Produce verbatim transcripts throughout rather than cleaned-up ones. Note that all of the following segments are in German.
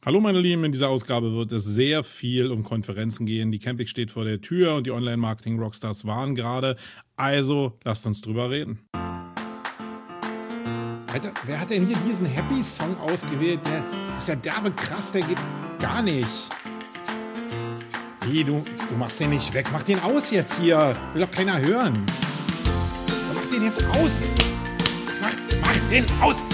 Hallo meine Lieben, in dieser Ausgabe wird es sehr viel um Konferenzen gehen. Die Campix steht vor der Tür und die Online-Marketing-Rockstars waren gerade. Also lasst uns drüber reden. Alter, wer hat denn hier diesen Happy-Song ausgewählt? Der ist ja derbe krass, der geht gar nicht. Wie, du, du machst den nicht weg. Mach den aus jetzt hier. Will doch keiner hören. Mach den jetzt aus. Mach, mach den aus.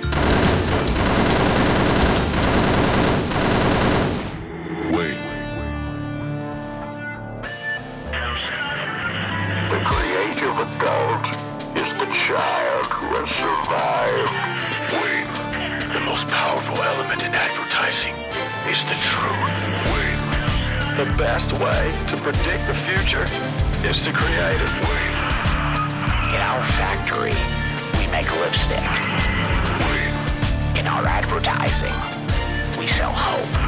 Adult is the child who has survived. Wait, the most powerful element in advertising is the truth. Wait, the best way to predict the future is to create it. Wait, in our factory, we make lipstick. Wait, in our advertising, we sell hope.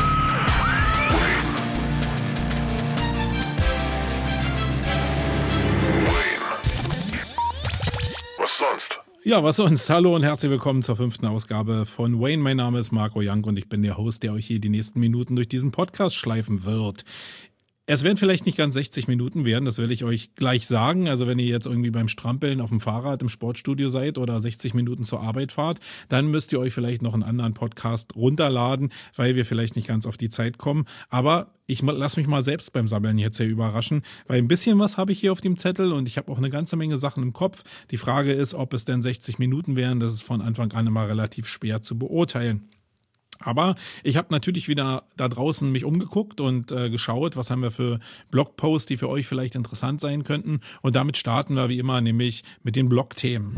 Was sonst? Ja, was sonst? Hallo und herzlich willkommen zur fünften Ausgabe von Wayne. Mein Name ist Marco Young und ich bin der Host, der euch hier die nächsten Minuten durch diesen Podcast schleifen wird. Es werden vielleicht nicht ganz sechzig Minuten werden, das will ich euch gleich sagen. Also wenn ihr jetzt irgendwie beim Strampeln auf dem Fahrrad im Sportstudio seid oder sechzig Minuten zur Arbeit fahrt, dann müsst ihr euch vielleicht noch einen anderen Podcast runterladen, weil wir vielleicht nicht ganz auf die Zeit kommen. Aber ich lasse mich mal selbst beim Sammeln jetzt hier überraschen, weil ein bisschen was habe ich hier auf dem Zettel und ich habe auch eine ganze Menge Sachen im Kopf. Die Frage ist, ob es denn sechzig Minuten wären. Das ist von Anfang an immer relativ schwer zu beurteilen. Aber ich habe natürlich wieder da draußen mich umgeguckt und äh, geschaut, was haben wir für Blogposts, die für euch vielleicht interessant sein könnten. Und damit starten wir wie immer, nämlich mit den Blogthemen.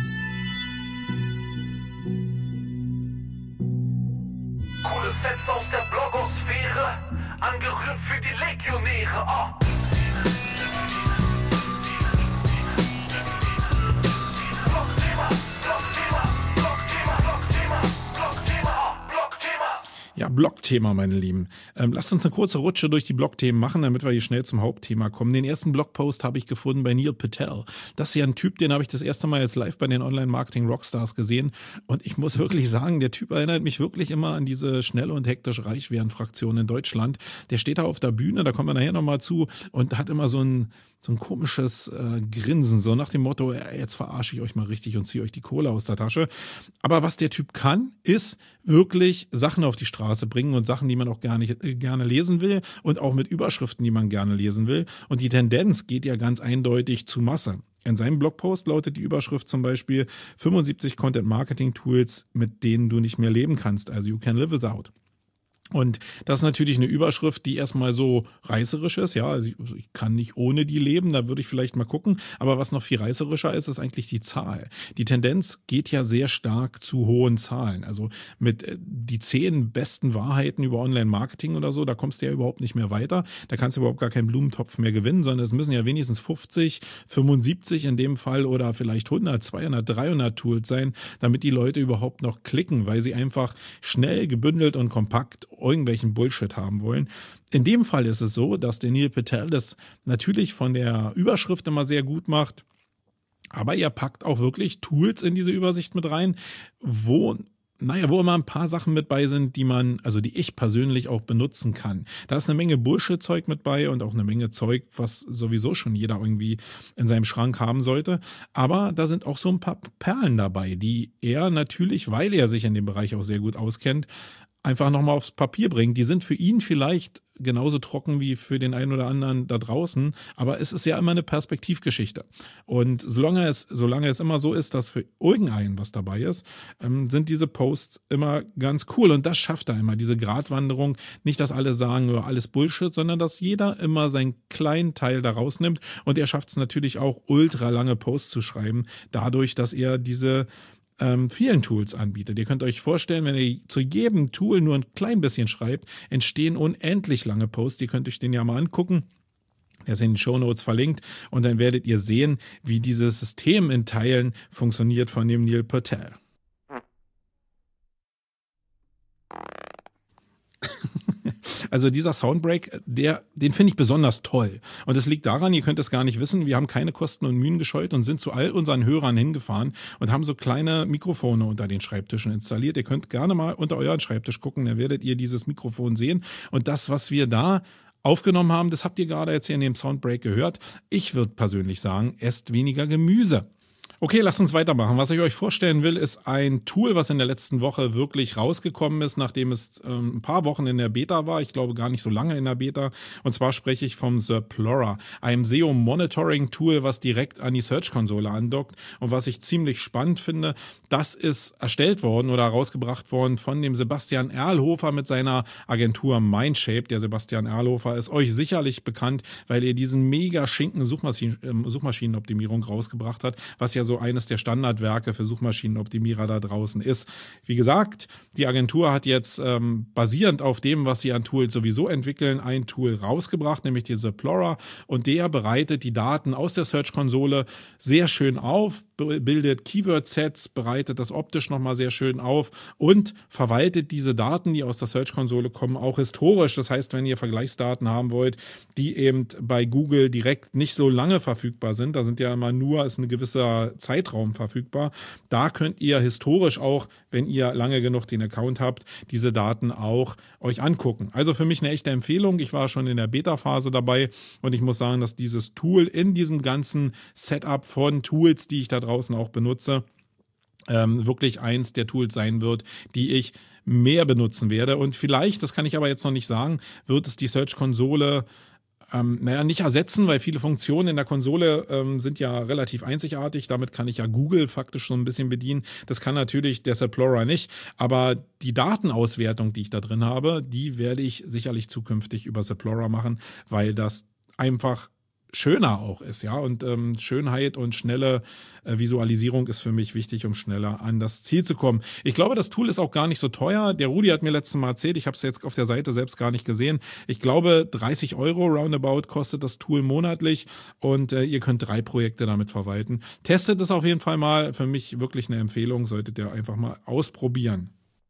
Coole Sets aus der Blogosphäre, angerührt für die Legionäre. Oh. Ja, Blogthema, meine Lieben. Ähm, lasst uns eine kurze Rutsche durch die Blogthemen machen, damit wir hier schnell zum Hauptthema kommen. Den ersten Blogpost habe ich gefunden bei Neil Patel. Das ist ja ein Typ, den habe ich das erste Mal jetzt live bei den Online-Marketing-Rockstars gesehen. Und ich muss wirklich sagen, der Typ erinnert mich wirklich immer an diese schnelle und hektisch reich werden Fraktion in Deutschland. Der steht da auf der Bühne, da kommen wir nachher nochmal zu, und hat immer so ein so ein komisches äh, Grinsen, so nach dem Motto, äh, jetzt verarsche ich euch mal richtig und ziehe euch die Kohle aus der Tasche. Aber was der Typ kann, ist wirklich Sachen auf die Straße bringen und Sachen, die man auch gerne, äh, gerne lesen will und auch mit Überschriften, die man gerne lesen will. Und die Tendenz geht ja ganz eindeutig zu Masse. In seinem Blogpost lautet die Überschrift zum Beispiel fünfundsiebzig Content-Marketing-Tools, mit denen du nicht mehr leben kannst, also you can live without. Und das ist natürlich eine Überschrift, die erstmal so reißerisch ist. Ja, also ich kann nicht ohne die leben, da würde ich vielleicht mal gucken. Aber was noch viel reißerischer ist, ist eigentlich die Zahl. Die Tendenz geht ja sehr stark zu hohen Zahlen. Also mit die zehn besten Wahrheiten über Online-Marketing oder so, da kommst du ja überhaupt nicht mehr weiter. Da kannst du überhaupt gar keinen Blumentopf mehr gewinnen, sondern es müssen ja wenigstens fünfzig, fünfundsiebzig in dem Fall oder vielleicht hundert, zweihundert, dreihundert Tools sein, damit die Leute überhaupt noch klicken, weil sie einfach schnell, gebündelt und kompakt irgendwelchen Bullshit haben wollen. In dem Fall ist es so, dass der Neil Patel das natürlich von der Überschrift immer sehr gut macht, aber er packt auch wirklich Tools in diese Übersicht mit rein, wo Naja, wo immer ein paar Sachen mit bei sind, die man, also die ich persönlich auch benutzen kann. Da ist eine Menge Bullshit-Zeug mit bei und auch eine Menge Zeug, was sowieso schon jeder irgendwie in seinem Schrank haben sollte. Aber da sind auch so ein paar Perlen dabei, die er natürlich, weil er sich in dem Bereich auch sehr gut auskennt, einfach nochmal aufs Papier bringt. Die sind für ihn vielleicht genauso trocken wie für den einen oder anderen da draußen, aber es ist ja immer eine Perspektivgeschichte. Und solange es, solange es immer so ist, dass für irgendeinen was dabei ist, ähm, sind diese Posts immer ganz cool. Und das schafft er immer, diese Gratwanderung. Nicht, dass alle sagen, ja, alles Bullshit, sondern dass jeder immer seinen kleinen Teil da rausnimmt. Und er schafft es natürlich auch, ultra lange Posts zu schreiben, dadurch, dass er diese Ähm, vielen Tools anbietet. Ihr könnt euch vorstellen, wenn ihr zu jedem Tool nur ein klein bisschen schreibt, entstehen unendlich lange Posts. Ihr könnt euch den ja mal angucken. Der ist in den Shownotes verlinkt und dann werdet ihr sehen, wie dieses System in Teilen funktioniert von dem Neil Patel. Also dieser Soundbreak, der, den finde ich besonders toll. Und das liegt daran, ihr könnt es gar nicht wissen, wir haben keine Kosten und Mühen gescheut und sind zu all unseren Hörern hingefahren und haben so kleine Mikrofone unter den Schreibtischen installiert. Ihr könnt gerne mal unter euren Schreibtisch gucken, da werdet ihr dieses Mikrofon sehen. Und das, was wir da aufgenommen haben, das habt ihr gerade jetzt hier in dem Soundbreak gehört. Ich würde persönlich sagen, esst weniger Gemüse. Okay, lasst uns weitermachen. Was ich euch vorstellen will, ist ein Tool, was in der letzten Woche wirklich rausgekommen ist, nachdem es ähm, ein paar Wochen in der Beta war. Ich glaube gar nicht so lange in der Beta. Und zwar spreche ich vom Zeplora, einem S E O-Monitoring-Tool, was direkt an die Search-Konsole andockt. Und was ich ziemlich spannend finde, das ist erstellt worden oder rausgebracht worden von dem Sebastian Erlhofer mit seiner Agentur Mindshape. Der Sebastian Erlhofer ist euch sicherlich bekannt, weil er diesen mega schinken Suchmaschinen, äh, Suchmaschinenoptimierung rausgebracht hat, was ja so eines der Standardwerke für Suchmaschinenoptimierer da draußen ist. Wie gesagt, die Agentur hat jetzt ähm, basierend auf dem, was sie an Tools sowieso entwickeln, ein Tool rausgebracht, nämlich die Zeplora, und der bereitet die Daten aus der Search-Konsole sehr schön auf, bildet Keyword-Sets, bereitet das optisch nochmal sehr schön auf und verwaltet diese Daten, die aus der Search-Konsole kommen, auch historisch. Das heißt, wenn ihr Vergleichsdaten haben wollt, die eben bei Google direkt nicht so lange verfügbar sind, da sind ja immer nur, ist ein gewisser Zeitraum verfügbar. Da könnt ihr historisch auch, wenn ihr lange genug den Account habt, diese Daten auch euch angucken. Also für mich eine echte Empfehlung. Ich war schon in der Beta-Phase dabei und ich muss sagen, dass dieses Tool in diesem ganzen Setup von Tools, die ich da draußen auch benutze, ähm, wirklich eins der Tools sein wird, die ich mehr benutzen werde. Und vielleicht, das kann ich aber jetzt noch nicht sagen, wird es die Search-Konsole Ähm, naja, nicht ersetzen, weil viele Funktionen in der Konsole ähm, sind ja relativ einzigartig. Damit kann ich ja Google faktisch so ein bisschen bedienen. Das kann natürlich der Zeplora nicht. Aber die Datenauswertung, die ich da drin habe, die werde ich sicherlich zukünftig über Zeplora machen, weil das einfach schöner auch ist, ja, und ähm, Schönheit und schnelle äh, Visualisierung ist für mich wichtig, um schneller an das Ziel zu kommen. Ich glaube, das Tool ist auch gar nicht so teuer. Der Rudi hat mir letztes Mal erzählt, ich habe es jetzt auf der Seite selbst gar nicht gesehen. Ich glaube, dreißig Euro roundabout kostet das Tool monatlich und äh, ihr könnt drei Projekte damit verwalten. Testet es auf jeden Fall mal. Für mich wirklich eine Empfehlung, solltet ihr einfach mal ausprobieren.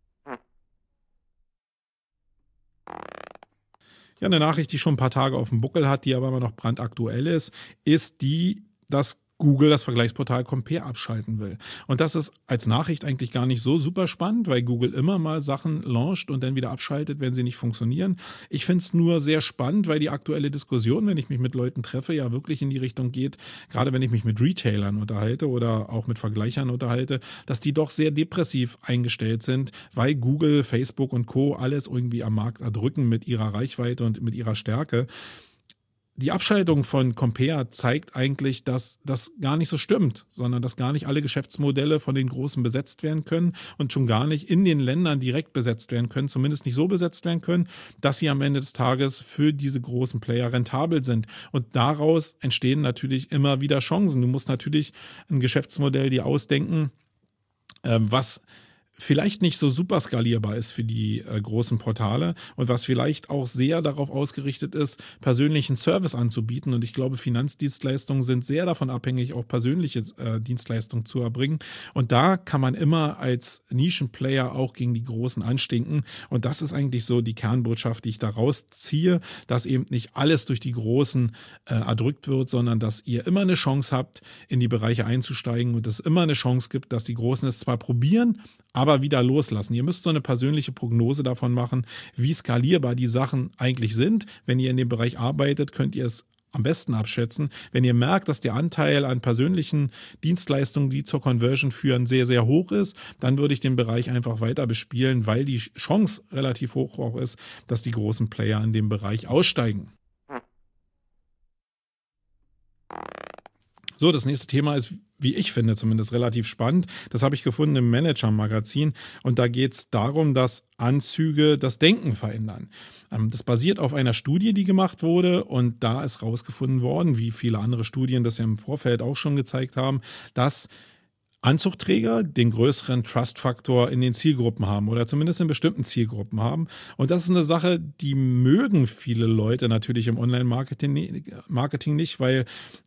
Ja, eine Nachricht, die schon ein paar Tage auf dem Buckel hat, die aber immer noch brandaktuell ist, ist die, dass Google das Vergleichsportal Compare abschalten will. Und das ist als Nachricht eigentlich gar nicht so super spannend, weil Google immer mal Sachen launcht und dann wieder abschaltet, wenn sie nicht funktionieren. Ich finde es nur sehr spannend, weil die aktuelle Diskussion, wenn ich mich mit Leuten treffe, ja wirklich in die Richtung geht, gerade wenn ich mich mit Retailern unterhalte oder auch mit Vergleichern unterhalte, dass die doch sehr depressiv eingestellt sind, weil Google, Facebook und Co. alles irgendwie am Markt erdrücken mit ihrer Reichweite und mit ihrer Stärke. Die Abschaltung von Compare zeigt eigentlich, dass das gar nicht so stimmt, sondern dass gar nicht alle Geschäftsmodelle von den Großen besetzt werden können und schon gar nicht in den Ländern direkt besetzt werden können, zumindest nicht so besetzt werden können, dass sie am Ende des Tages für diese großen Player rentabel sind. Und daraus entstehen natürlich immer wieder Chancen. Du musst natürlich ein Geschäftsmodell dir ausdenken, was vielleicht nicht so super skalierbar ist für die äh, großen Portale und was vielleicht auch sehr darauf ausgerichtet ist, persönlichen Service anzubieten. Und ich glaube, Finanzdienstleistungen sind sehr davon abhängig, auch persönliche äh, Dienstleistungen zu erbringen. Und da kann man immer als Nischenplayer auch gegen die Großen anstinken. Und das ist eigentlich so die Kernbotschaft, die ich da rausziehe, dass eben nicht alles durch die Großen äh, erdrückt wird, sondern dass ihr immer eine Chance habt, in die Bereiche einzusteigen und es immer eine Chance gibt, dass die Großen es zwar probieren, aber wieder loslassen. Ihr müsst so eine persönliche Prognose davon machen, wie skalierbar die Sachen eigentlich sind. Wenn ihr in dem Bereich arbeitet, könnt ihr es am besten abschätzen. Wenn ihr merkt, dass der Anteil an persönlichen Dienstleistungen, die zur Conversion führen, sehr, sehr hoch ist, dann würde ich den Bereich einfach weiter bespielen, weil die Chance relativ hoch auch ist, dass die großen Player in dem Bereich aussteigen. So, das nächste Thema ist, wie ich finde, zumindest relativ spannend. Das habe ich gefunden im Manager-Magazin und da geht es darum, dass Anzüge das Denken verändern. Das basiert auf einer Studie, die gemacht wurde und da ist rausgefunden worden, wie viele andere Studien das ja im Vorfeld auch schon gezeigt haben, dass Anzugträger den größeren Trust-Faktor in den Zielgruppen haben oder zumindest in bestimmten Zielgruppen haben. Und das ist eine Sache, die mögen viele Leute natürlich im Online-Marketing Marketing nicht, weil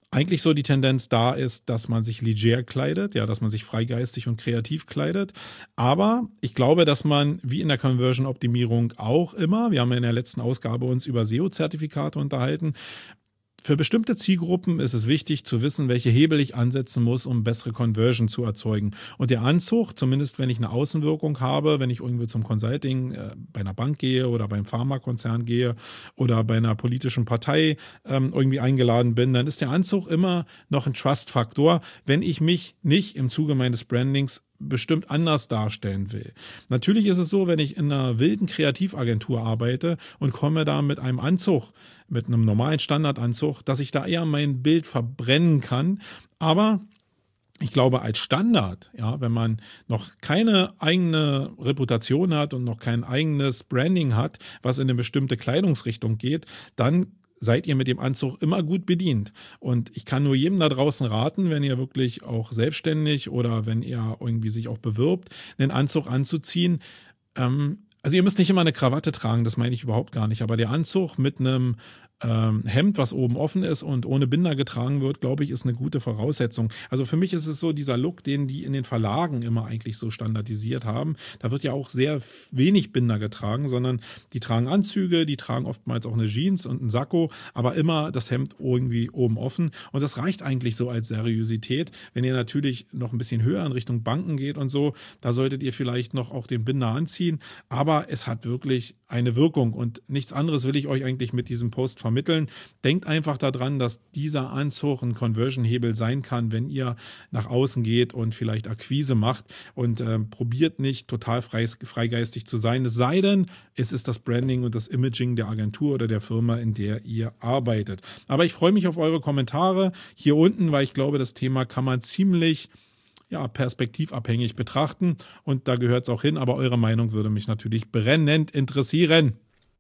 eigentlich so die Tendenz da ist, dass man sich leger kleidet, ja, dass man sich freigeistig und kreativ kleidet. Aber ich glaube, dass man wie in der Conversion-Optimierung auch immer, wir haben ja in der letzten Ausgabe uns über S E O-Zertifikate unterhalten, für bestimmte Zielgruppen ist es wichtig zu wissen, welche Hebel ich ansetzen muss, um bessere Conversion zu erzeugen. Und der Anzug, zumindest wenn ich eine Außenwirkung habe, wenn ich irgendwie zum Consulting äh, bei einer Bank gehe oder beim Pharmakonzern gehe oder bei einer politischen Partei ähm, irgendwie eingeladen bin, dann ist der Anzug immer noch ein Trust-Faktor, wenn ich mich nicht im Zuge meines Brandings bestimmt anders darstellen will. Natürlich ist es so, wenn ich in einer wilden Kreativagentur arbeite und komme da mit einem Anzug, mit einem normalen Standardanzug, dass ich da eher mein Bild verbrennen kann. Aber ich glaube, als Standard, ja, wenn man noch keine eigene Reputation hat und noch kein eigenes Branding hat, was in eine bestimmte Kleidungsrichtung geht, dann seid ihr mit dem Anzug immer gut bedient. Und ich kann nur jedem da draußen raten, wenn ihr wirklich auch selbstständig oder wenn ihr irgendwie sich auch bewirbt, einen Anzug anzuziehen. Ähm, also ihr müsst nicht immer eine Krawatte tragen, das meine ich überhaupt gar nicht. Aber der Anzug mit einem ähm, Hemd, was oben offen ist und ohne Binder getragen wird, glaube ich, ist eine gute Voraussetzung. Also für mich ist es so dieser Look, den die in den Verlagen immer eigentlich so standardisiert haben. Da wird ja auch sehr wenig Binder getragen, sondern die tragen Anzüge, die tragen oftmals auch eine Jeans und einen Sakko, aber immer das Hemd irgendwie oben offen. Und das reicht eigentlich so als Seriosität. Wenn ihr natürlich noch ein bisschen höher in Richtung Banken geht und so, da solltet ihr vielleicht noch auch den Binder anziehen. Aber es hat wirklich eine Wirkung und nichts anderes will ich euch eigentlich mit diesem Post vermitteln. Denkt einfach daran, dass dieser Anzug ein Conversion-Hebel sein kann, wenn ihr nach außen geht und vielleicht Akquise macht und äh, probiert nicht total frei, freigeistig zu sein. Es sei denn, es ist das Branding und das Imaging der Agentur oder der Firma, in der ihr arbeitet. Aber ich freue mich auf eure Kommentare hier unten, weil ich glaube, das Thema kann man ziemlich ja, perspektivabhängig betrachten und da gehört es auch hin, aber eure Meinung würde mich natürlich brennend interessieren.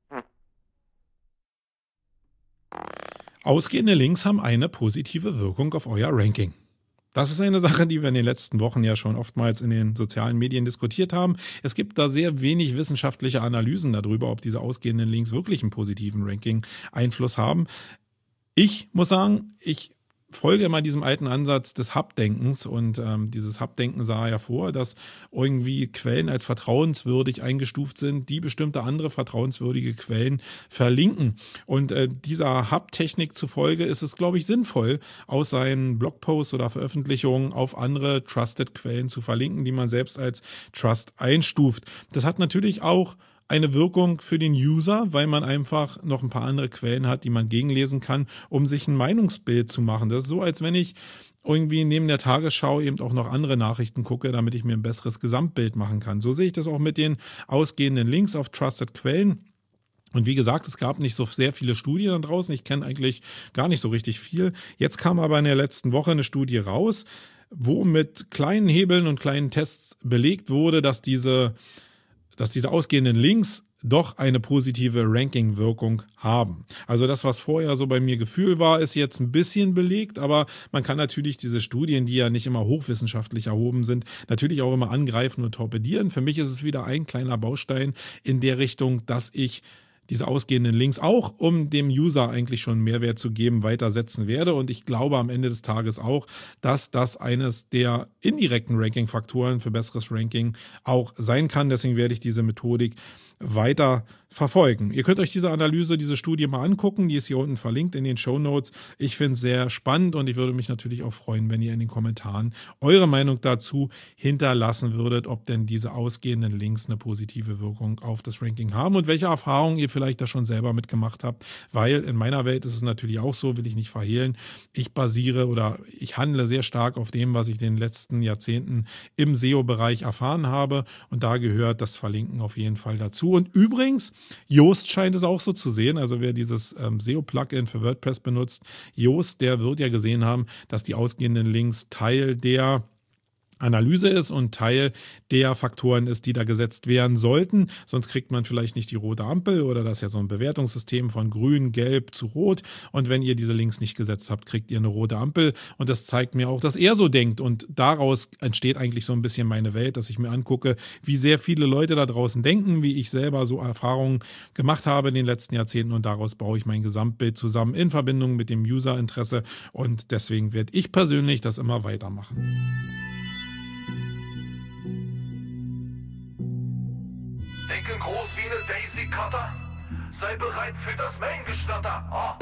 Ausgehende Links haben eine positive Wirkung auf euer Ranking. Das ist eine Sache, die wir in den letzten Wochen ja schon oftmals in den sozialen Medien diskutiert haben. Es gibt da sehr wenig wissenschaftliche Analysen darüber, ob diese ausgehenden Links wirklich einen positiven Ranking-Einfluss haben. Ich muss sagen, ich folge immer diesem alten Ansatz des Hub-Denkens und ähm, dieses Hub-Denken sah ja vor, dass irgendwie Quellen als vertrauenswürdig eingestuft sind, die bestimmte andere vertrauenswürdige Quellen verlinken. Und äh, dieser Hub-Technik zufolge ist es, glaube ich, sinnvoll, aus seinen Blogposts oder Veröffentlichungen auf andere Trusted-Quellen zu verlinken, die man selbst als Trust einstuft. Das hat natürlich auch eine Wirkung für den User, weil man einfach noch ein paar andere Quellen hat, die man gegenlesen kann, um sich ein Meinungsbild zu machen. Das ist so, als wenn ich irgendwie neben der Tagesschau eben auch noch andere Nachrichten gucke, damit ich mir ein besseres Gesamtbild machen kann. So sehe ich das auch mit den ausgehenden Links auf Trusted Quellen. Und wie gesagt, es gab nicht so sehr viele Studien da draußen. Ich kenne eigentlich gar nicht so richtig viel. Jetzt kam aber in der letzten Woche eine Studie raus, wo mit kleinen Hebeln und kleinen Tests belegt wurde, dass diese dass diese ausgehenden Links doch eine positive Ranking-Wirkung haben. Also das, was vorher so bei mir Gefühl war, ist jetzt ein bisschen belegt, aber man kann natürlich diese Studien, die ja nicht immer hochwissenschaftlich erhoben sind, natürlich auch immer angreifen und torpedieren. Für mich ist es wieder ein kleiner Baustein in der Richtung, dass ich diese ausgehenden Links auch, um dem User eigentlich schon Mehrwert zu geben, weitersetzen werde. Und ich glaube am Ende des Tages auch, dass das eines der indirekten Ranking-Faktoren für besseres Ranking auch sein kann. Deswegen werde ich diese Methodik weiter verfolgen. Ihr könnt euch diese Analyse, diese Studie mal angucken, die ist hier unten verlinkt in den Shownotes. Ich finde es sehr spannend und ich würde mich natürlich auch freuen, wenn ihr in den Kommentaren eure Meinung dazu hinterlassen würdet, ob denn diese ausgehenden Links eine positive Wirkung auf das Ranking haben und welche Erfahrungen ihr vielleicht da schon selber mitgemacht habt, weil in meiner Welt ist es natürlich auch so, will ich nicht verhehlen, ich basiere oder ich handle sehr stark auf dem, was ich in den letzten Jahrzehnten im S E O-Bereich erfahren habe und da gehört das Verlinken auf jeden Fall dazu. Und übrigens, Yoast scheint es auch so zu sehen. Also wer dieses ähm, S E O-Plugin für WordPress benutzt, Yoast, der wird ja gesehen haben, dass die ausgehenden Links Teil der Analyse ist und Teil der Faktoren ist, die da gesetzt werden sollten. Sonst kriegt man vielleicht nicht die rote Ampel oder das ist ja so ein Bewertungssystem von grün, gelb zu rot. Und wenn ihr diese Links nicht gesetzt habt, kriegt ihr eine rote Ampel. Und das zeigt mir auch, dass er so denkt. Und daraus entsteht eigentlich so ein bisschen meine Welt, dass ich mir angucke, wie sehr viele Leute da draußen denken, wie ich selber so Erfahrungen gemacht habe in den letzten Jahrzehnten. Und daraus baue ich mein Gesamtbild zusammen in Verbindung mit dem User-Interesse. Und deswegen werde ich persönlich das immer weitermachen. Denken groß wie eine Daisy Cutter. Sei bereit für das Main-Geschnatter. Oh.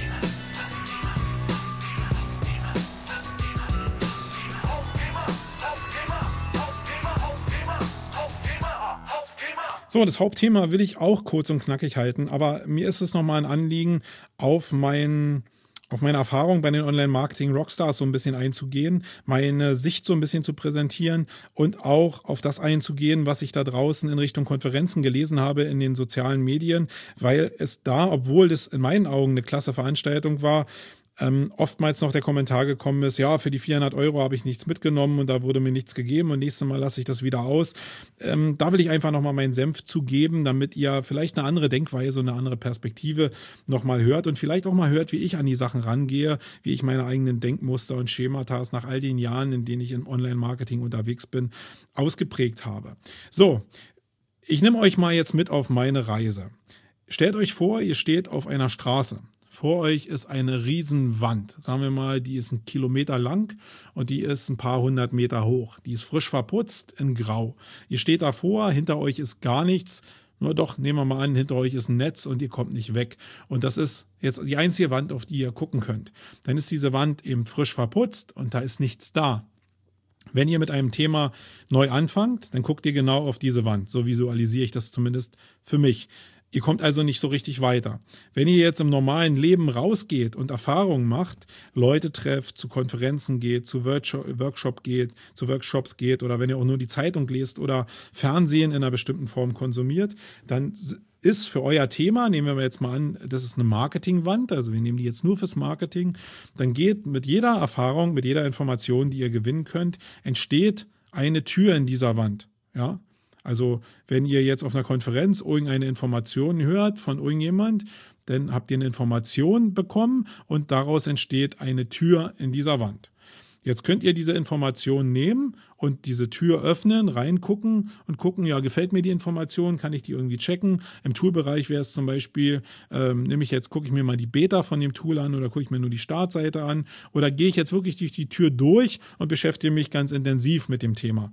Hauptthema, Hauptthema, Hauptthema, Hauptthema, Hauptthema, Hauptthema. So, das Hauptthema will ich auch kurz und knackig halten, aber mir ist es nochmal ein Anliegen, auf mein auf meine Erfahrung bei den Online-Marketing-Rockstars so ein bisschen einzugehen, meine Sicht so ein bisschen zu präsentieren und auch auf das einzugehen, was ich da draußen in Richtung Konferenzen gelesen habe in den sozialen Medien, weil es da, obwohl das in meinen Augen eine klasse Veranstaltung war, Ähm, oftmals noch der Kommentar gekommen ist, ja, für die vierhundert Euro habe ich nichts mitgenommen und da wurde mir nichts gegeben und nächstes Mal lasse ich das wieder aus. Ähm, da will ich einfach nochmal meinen Senf zugeben, damit ihr vielleicht eine andere Denkweise und eine andere Perspektive nochmal hört und vielleicht auch mal hört, wie ich an die Sachen rangehe, wie ich meine eigenen Denkmuster und Schemata nach all den Jahren, in denen ich im Online-Marketing unterwegs bin, ausgeprägt habe. So, ich nehme euch mal jetzt mit auf meine Reise. Stellt euch vor, ihr steht auf einer Straße. Vor euch ist eine Riesenwand, sagen wir mal, die ist einen Kilometer lang und die ist ein paar hundert Meter hoch. Die ist frisch verputzt in Grau. Ihr steht davor, hinter euch ist gar nichts. Nur doch, nehmen wir mal an, hinter euch ist ein Netz und ihr kommt nicht weg. Und das ist jetzt die einzige Wand, auf die ihr gucken könnt. Dann ist diese Wand eben frisch verputzt und da ist nichts da. Wenn ihr mit einem Thema neu anfangt, dann guckt ihr genau auf diese Wand. So visualisiere ich das zumindest für mich. Ihr kommt also nicht so richtig weiter. Wenn ihr jetzt im normalen Leben rausgeht und Erfahrungen macht, Leute trefft, zu Konferenzen geht, zu Workshop geht, zu Workshops geht oder wenn ihr auch nur die Zeitung lest oder Fernsehen in einer bestimmten Form konsumiert, dann ist für euer Thema, nehmen wir jetzt mal an, das ist eine Marketingwand, also wir nehmen die jetzt nur fürs Marketing, dann geht mit jeder Erfahrung, mit jeder Information, die ihr gewinnen könnt, entsteht eine Tür in dieser Wand, ja. Also wenn ihr jetzt auf einer Konferenz irgendeine Information hört von irgendjemand, dann habt ihr eine Information bekommen und daraus entsteht eine Tür in dieser Wand. Jetzt könnt ihr diese Information nehmen und diese Tür öffnen, reingucken und gucken, ja, gefällt mir die Information, kann ich die irgendwie checken? Im Toolbereich wäre es zum Beispiel, ähm, nehme ich jetzt, gucke ich mir mal die Beta von dem Tool an oder gucke ich mir nur die Startseite an oder gehe ich jetzt wirklich durch die Tür durch und beschäftige mich ganz intensiv mit dem Thema.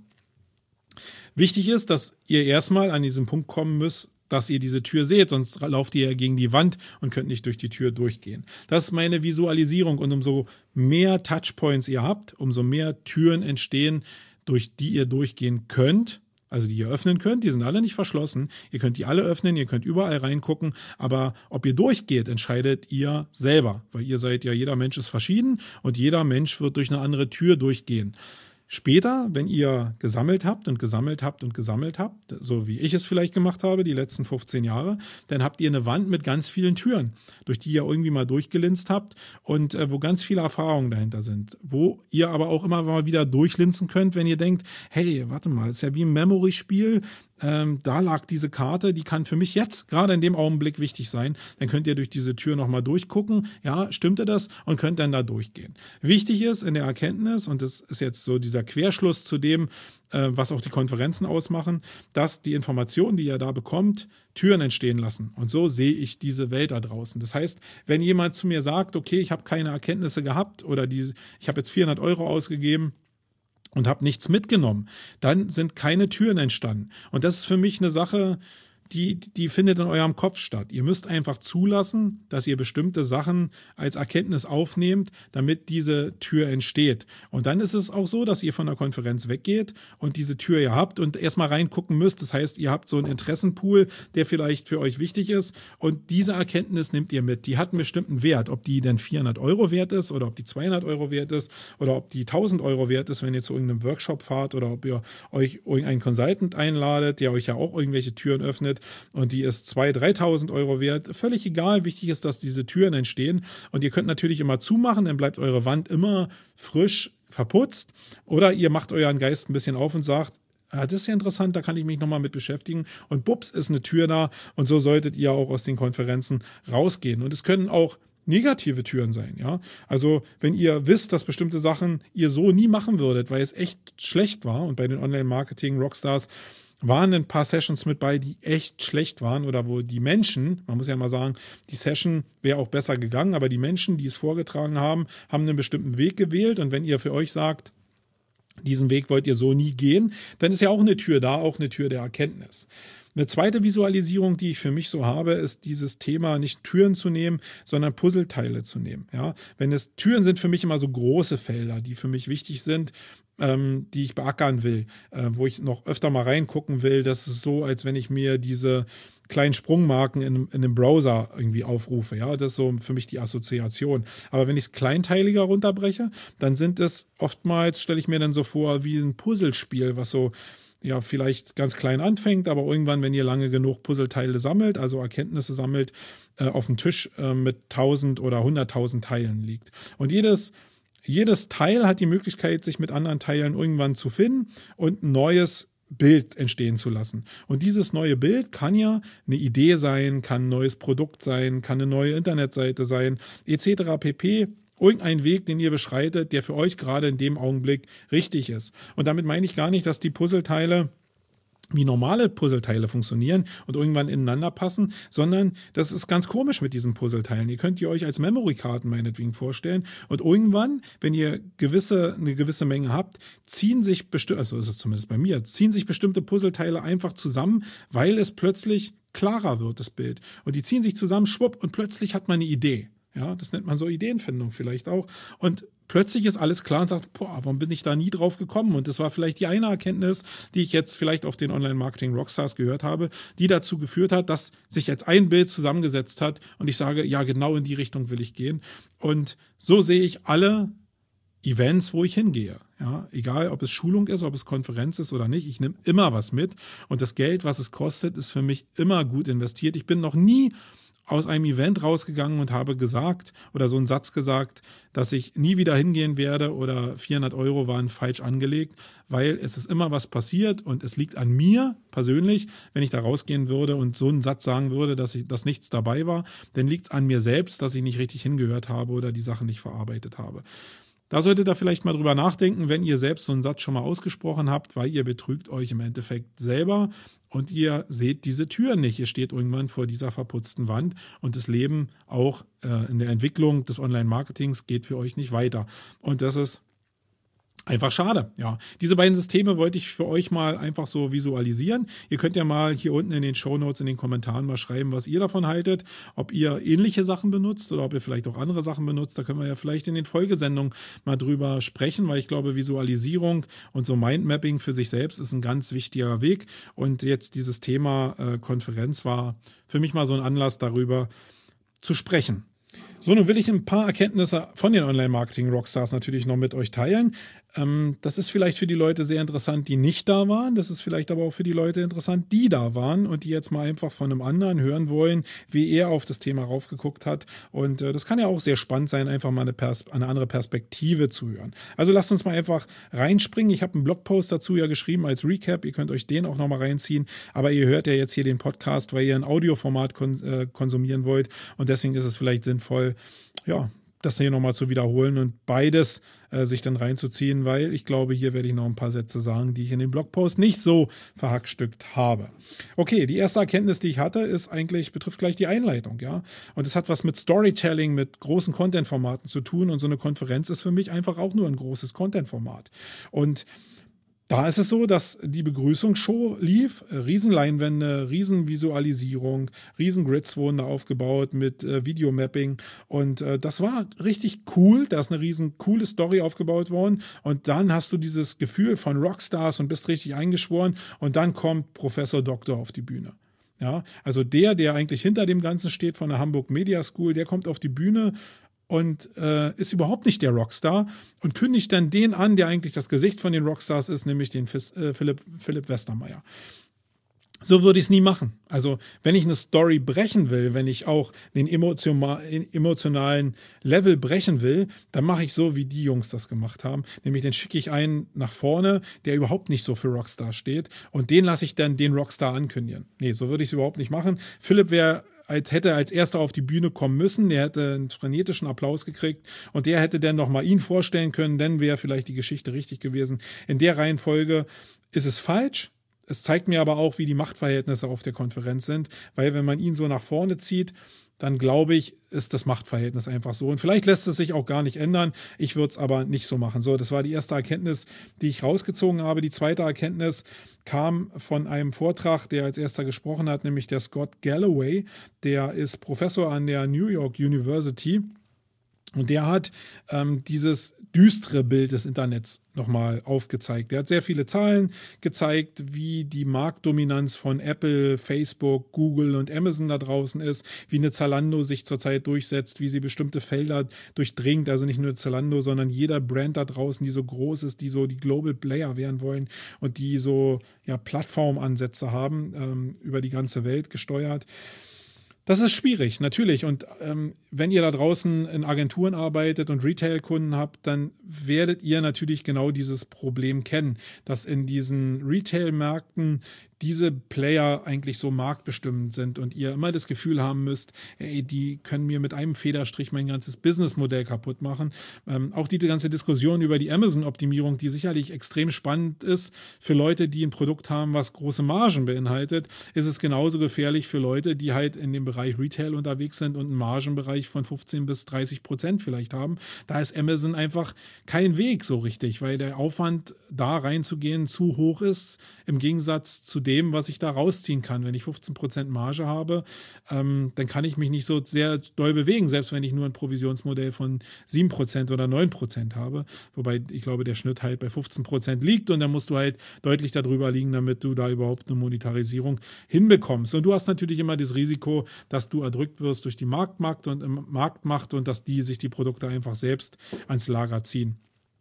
Wichtig ist, dass ihr erstmal an diesen Punkt kommen müsst, dass ihr diese Tür seht, sonst lauft ihr ja gegen die Wand und könnt nicht durch die Tür durchgehen. Das ist meine Visualisierung und umso mehr Touchpoints ihr habt, umso mehr Türen entstehen, durch die ihr durchgehen könnt, also die ihr öffnen könnt, die sind alle nicht verschlossen, ihr könnt die alle öffnen, ihr könnt überall reingucken, aber ob ihr durchgeht, entscheidet ihr selber, weil ihr seid ja, jeder Mensch ist verschieden und jeder Mensch wird durch eine andere Tür durchgehen. Später, wenn ihr gesammelt habt und gesammelt habt und gesammelt habt, so wie ich es vielleicht gemacht habe, die letzten fünfzehn Jahre, dann habt ihr eine Wand mit ganz vielen Türen, durch die ihr irgendwie mal durchgelinst habt und äh, wo ganz viele Erfahrungen dahinter sind. Wo ihr aber auch immer mal wieder durchlinsen könnt, wenn ihr denkt, hey, warte mal, das ist ja wie ein Memory-Spiel, ähm, da lag diese Karte, die kann für mich jetzt gerade in dem Augenblick wichtig sein. Dann könnt ihr durch diese Tür nochmal durchgucken, ja, stimmte das und könnt dann da durchgehen. Wichtig ist in der Erkenntnis, und das ist jetzt so dieser Querschluss zu dem, äh, was auch die Konferenzen ausmachen, dass die Informationen, die ihr da bekommt, Türen entstehen lassen. Und so sehe ich diese Welt da draußen. Das heißt, wenn jemand zu mir sagt, okay, ich habe keine Erkenntnisse gehabt oder die, ich habe jetzt vierhundert Euro ausgegeben, und habe nichts mitgenommen, dann sind keine Türen entstanden. Und das ist für mich eine Sache, die, die findet in eurem Kopf statt. Ihr müsst einfach zulassen, dass ihr bestimmte Sachen als Erkenntnis aufnehmt, damit diese Tür entsteht. Und dann ist es auch so, dass ihr von der Konferenz weggeht und diese Tür ihr habt und erstmal reingucken müsst. Das heißt, ihr habt so einen Interessenpool, der vielleicht für euch wichtig ist und diese Erkenntnis nehmt ihr mit. Die hat einen bestimmten Wert, ob die denn vierhundert Euro wert ist oder ob die zweihundert Euro wert ist oder ob die tausend Euro wert ist, wenn ihr zu irgendeinem Workshop fahrt oder ob ihr euch irgendeinen Consultant einladet, der euch ja auch irgendwelche Türen öffnet. und die ist zweitausend, dreitausend Euro wert. Völlig egal, wichtig ist, dass diese Türen entstehen und ihr könnt natürlich immer zumachen, dann bleibt eure Wand immer frisch verputzt oder ihr macht euren Geist ein bisschen auf und sagt, ah, das ist ja interessant, da kann ich mich nochmal mit beschäftigen und bups, ist eine Tür da und so solltet ihr auch aus den Konferenzen rausgehen und es können auch negative Türen sein, ja. Also, wenn ihr wisst, dass bestimmte Sachen ihr so nie machen würdet, weil es echt schlecht war und bei den Online-Marketing-Rockstars waren ein paar Sessions mit bei, die echt schlecht waren oder wo die Menschen, man muss ja mal sagen, die Session wäre auch besser gegangen, aber die Menschen, die es vorgetragen haben, haben einen bestimmten Weg gewählt und wenn ihr für euch sagt, diesen Weg wollt ihr so nie gehen, dann ist ja auch eine Tür da, auch eine Tür der Erkenntnis. Eine zweite Visualisierung, die ich für mich so habe, ist dieses Thema, nicht Türen zu nehmen, sondern Puzzleteile zu nehmen. Ja, wenn es Türen sind für mich immer so große Felder, die für mich wichtig sind, ähm, die ich beackern will, äh, wo ich noch öfter mal reingucken will. Das ist so, als wenn ich mir diese kleinen Sprungmarken in, in einem Browser irgendwie aufrufe. Ja, das ist so für mich die Assoziation. Aber wenn ich es kleinteiliger runterbreche, dann sind es oftmals, stelle ich mir dann so vor, wie ein Puzzlespiel, was so ja, vielleicht ganz klein anfängt, aber irgendwann, wenn ihr lange genug Puzzleteile sammelt, also Erkenntnisse sammelt, äh, auf dem Tisch äh, mit tausend oder hunderttausend Teilen liegt. Und jedes, jedes Teil hat die Möglichkeit, sich mit anderen Teilen irgendwann zu finden und ein neues Bild entstehen zu lassen. Und dieses neue Bild kann ja eine Idee sein, kann ein neues Produkt sein, kann eine neue Internetseite sein, et cetera pp. Irgendein Weg, den ihr beschreitet, der für euch gerade in dem Augenblick richtig ist. Und damit meine ich gar nicht, dass die Puzzleteile wie normale Puzzleteile funktionieren und irgendwann ineinander passen, sondern das ist ganz komisch mit diesen Puzzleteilen. Ihr könnt ihr euch als Memory-Karten meinetwegen vorstellen und irgendwann, wenn ihr gewisse, eine gewisse Menge habt, ziehen sich bestimmte, also ist es zumindest bei mir, ziehen sich bestimmte Puzzleteile einfach zusammen, weil es plötzlich klarer wird, das Bild. Und die ziehen sich zusammen, schwupp, und plötzlich hat man eine Idee. Ja, das nennt man so Ideenfindung vielleicht auch. Und plötzlich ist alles klar und sagt, boah, warum bin ich da nie drauf gekommen? Und das war vielleicht die eine Erkenntnis, die ich jetzt vielleicht auf den Online-Marketing-Rockstars gehört habe, die dazu geführt hat, dass sich jetzt ein Bild zusammengesetzt hat und ich sage, ja, genau in die Richtung will ich gehen. Und so sehe ich alle Events, wo ich hingehe. Ja, egal, ob es Schulung ist, ob es Konferenz ist oder nicht, ich nehme immer was mit. Und das Geld, was es kostet, ist für mich immer gut investiert. Ich bin noch nie aus einem Event rausgegangen und habe gesagt oder so einen Satz gesagt, dass ich nie wieder hingehen werde oder vierhundert Euro waren falsch angelegt, weil es ist immer was passiert und es liegt an mir persönlich, wenn ich da rausgehen würde und so einen Satz sagen würde, dass ich, dass nichts dabei war, dann liegt es an mir selbst, dass ich nicht richtig hingehört habe oder die Sachen nicht verarbeitet habe. Da solltet ihr vielleicht mal drüber nachdenken, wenn ihr selbst so einen Satz schon mal ausgesprochen habt, weil ihr betrügt euch im Endeffekt selber und ihr seht diese Tür nicht. Ihr steht irgendwann vor dieser verputzten Wand und das Leben auch äh, in der Entwicklung des Online-Marketings geht für euch nicht weiter. Und das ist einfach schade, ja. Diese beiden Systeme wollte ich für euch mal einfach so visualisieren. Ihr könnt ja mal hier unten in den Shownotes, in den Kommentaren mal schreiben, was ihr davon haltet, ob ihr ähnliche Sachen benutzt oder ob ihr vielleicht auch andere Sachen benutzt. Da können wir ja vielleicht in den Folgesendungen mal drüber sprechen, weil ich glaube, Visualisierung und so Mindmapping für sich selbst ist ein ganz wichtiger Weg. Und jetzt dieses Thema äh, Konferenz war für mich mal so ein Anlass, darüber zu sprechen. So, nun will ich ein paar Erkenntnisse von den Online-Marketing-Rockstars natürlich noch mit euch teilen. Ähm, das ist vielleicht für die Leute sehr interessant, die nicht da waren. Das ist vielleicht aber auch für die Leute interessant, die da waren und die jetzt mal einfach von einem anderen hören wollen, wie er auf das Thema raufgeguckt hat. Und äh, das kann ja auch sehr spannend sein, einfach mal eine, Pers- eine andere Perspektive zu hören. Also lasst uns mal einfach reinspringen. Ich habe einen Blogpost dazu ja geschrieben als Recap. Ihr könnt euch den auch nochmal reinziehen. Aber ihr hört ja jetzt hier den Podcast, weil ihr ein Audioformat kon- äh, konsumieren wollt. Und deswegen ist es vielleicht sinnvoll, ja, das hier nochmal zu wiederholen und beides äh, sich dann reinzuziehen, weil ich glaube, hier werde ich noch ein paar Sätze sagen, die ich in dem Blogpost nicht so verhackstückt habe. Okay, die erste Erkenntnis, die ich hatte, ist eigentlich, betrifft gleich die Einleitung, ja. Und es hat was mit Storytelling, mit großen Content-Formaten zu tun und so eine Konferenz ist für mich einfach auch nur ein großes Content-Format. Und da ist es so, dass die Begrüßungsshow lief, Riesenleinwände, Riesenvisualisierung, Riesengrids wurden da aufgebaut mit äh, Videomapping und äh, das war richtig cool, da ist eine riesen coole Story aufgebaut worden und dann hast du dieses Gefühl von Rockstars und bist richtig eingeschworen und dann kommt Professor Doktor auf die Bühne. Ja, also der, der eigentlich hinter dem Ganzen steht von der Hamburg Media School, der kommt auf die Bühne und äh, ist überhaupt nicht der Rockstar und kündigt dann den an, der eigentlich das Gesicht von den Rockstars ist, nämlich den Fis, äh, Philipp, Philipp Westermeier. So würde ich es nie machen. Also wenn ich eine Story brechen will, wenn ich auch den emotionalen Level brechen will, dann mache ich so, wie die Jungs das gemacht haben. Nämlich den schicke ich einen nach vorne, der überhaupt nicht so für Rockstar steht und den lasse ich dann den Rockstar ankündigen. Nee, so würde ich es überhaupt nicht machen. Philipp wäre als hätte als erster auf die Bühne kommen müssen, der hätte einen frenetischen Applaus gekriegt und der hätte dann nochmal ihn vorstellen können, dann wäre vielleicht die Geschichte richtig gewesen. In der Reihenfolge ist es falsch. Es zeigt mir aber auch, wie die Machtverhältnisse auf der Konferenz sind, weil wenn man ihn so nach vorne zieht, dann glaube ich, ist das Machtverhältnis einfach so. Und vielleicht lässt es sich auch gar nicht ändern. Ich würde es aber nicht so machen. So, das war die erste Erkenntnis, die ich rausgezogen habe. Die zweite Erkenntnis kam von einem Vortrag, der als erster gesprochen hat, nämlich der Scott Galloway. Der ist Professor an der New York University. Und der hat ähm, dieses düstere Bild des Internets nochmal aufgezeigt. Der hat sehr viele Zahlen gezeigt, wie die Marktdominanz von Apple, Facebook, Google und Amazon da draußen ist, wie eine Zalando sich zurzeit durchsetzt, wie sie bestimmte Felder durchdringt, also nicht nur Zalando, sondern jeder Brand da draußen, die so groß ist, die so die Global Player werden wollen und die so ja, Plattformansätze haben, ähm, über die ganze Welt gesteuert. Das ist schwierig, natürlich. Und ähm, wenn ihr da draußen in Agenturen arbeitet und Retail-Kunden habt, dann werdet ihr natürlich genau dieses Problem kennen, dass in diesen Retail-Märkten diese Player eigentlich so marktbestimmend sind und ihr immer das Gefühl haben müsst, ey, die können mir mit einem Federstrich mein ganzes Businessmodell kaputt machen. Ähm, auch die ganze Diskussion über die Amazon-Optimierung, die sicherlich extrem spannend ist für Leute, die ein Produkt haben, was große Margen beinhaltet, ist es genauso gefährlich für Leute, die halt in dem Bereich Retail unterwegs sind und einen Margenbereich von fünfzehn bis dreißig Prozent vielleicht haben. Da ist Amazon einfach kein Weg so richtig, weil der Aufwand, da reinzugehen, zu hoch ist, im Gegensatz zu dem, was ich da rausziehen kann. Wenn ich fünfzehn Prozent Marge habe, ähm, dann kann ich mich nicht so sehr doll bewegen, selbst wenn ich nur ein Provisionsmodell von sieben Prozent oder neun Prozent habe. Wobei ich glaube, der Schnitt halt bei fünfzehn Prozent liegt und dann musst du halt deutlich darüber liegen, damit du da überhaupt eine Monetarisierung hinbekommst. Und du hast natürlich immer das Risiko, dass du erdrückt wirst durch die Marktmacht und im Marktmacht und dass die sich die Produkte einfach selbst ans Lager ziehen.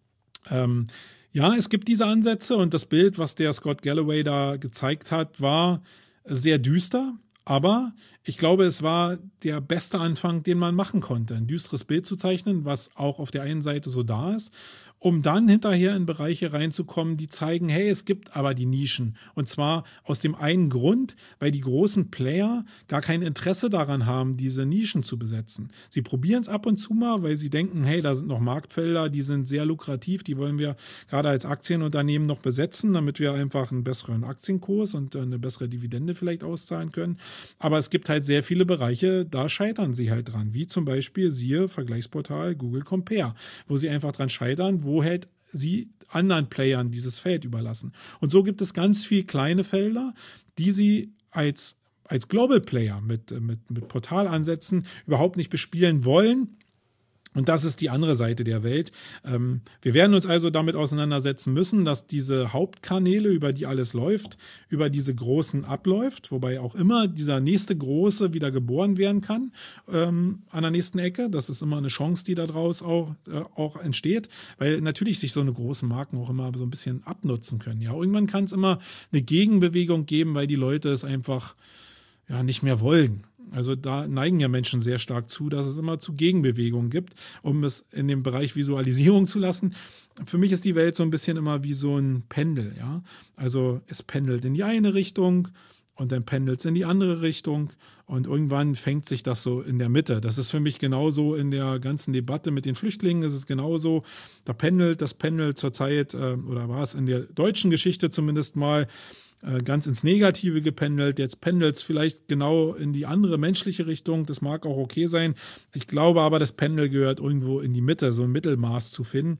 Ähm, Ja, es gibt diese Ansätze und das Bild, was der Scott Galloway da gezeigt hat, war sehr düster, aber ich glaube, es war der beste Anfang, den man machen konnte, ein düsteres Bild zu zeichnen, was auch auf der einen Seite so da ist, um dann hinterher in Bereiche reinzukommen, die zeigen, hey, es gibt aber die Nischen. Und zwar aus dem einen Grund, weil die großen Player gar kein Interesse daran haben, diese Nischen zu besetzen. Sie probieren es ab und zu mal, weil sie denken, hey, da sind noch Marktfelder, die sind sehr lukrativ, die wollen wir gerade als Aktienunternehmen noch besetzen, damit wir einfach einen besseren Aktienkurs und eine bessere Dividende vielleicht auszahlen können. Aber es gibt halt sehr viele Bereiche, da scheitern sie halt dran, wie zum Beispiel, siehe Vergleichsportal Google Compare, wo sie einfach dran scheitern, wo halt sie anderen Playern dieses Feld überlassen. Und so gibt es ganz viele kleine Felder, die sie als, als Global Player mit, mit, mit Portalansätzen überhaupt nicht bespielen wollen. Und das ist die andere Seite der Welt. Ähm, wir werden uns also damit auseinandersetzen müssen, dass diese Hauptkanäle, über die alles läuft, über diese großen abläuft, wobei auch immer dieser nächste große wieder geboren werden kann ähm, an der nächsten Ecke. Das ist immer eine Chance, die daraus auch, äh, auch entsteht, weil natürlich sich so eine großen Marken auch immer so ein bisschen abnutzen können. Ja, irgendwann kann es immer eine Gegenbewegung geben, weil die Leute es einfach ja nicht mehr wollen. Also da neigen ja Menschen sehr stark zu, dass es immer zu Gegenbewegungen gibt, um es in dem Bereich Visualisierung zu lassen. Für mich ist die Welt so ein bisschen immer wie so ein Pendel. Ja? Also es pendelt in die eine Richtung und dann pendelt es in die andere Richtung und irgendwann fängt sich das so in der Mitte. Das ist für mich genauso in der ganzen Debatte mit den Flüchtlingen. Es ist genauso, da pendelt das Pendel zurzeit, äh, oder war es in der deutschen Geschichte zumindest mal, ganz ins Negative gependelt. Jetzt pendelt es vielleicht genau in die andere menschliche Richtung. Das mag auch okay sein. Ich glaube aber, das Pendel gehört irgendwo in die Mitte, so ein Mittelmaß zu finden.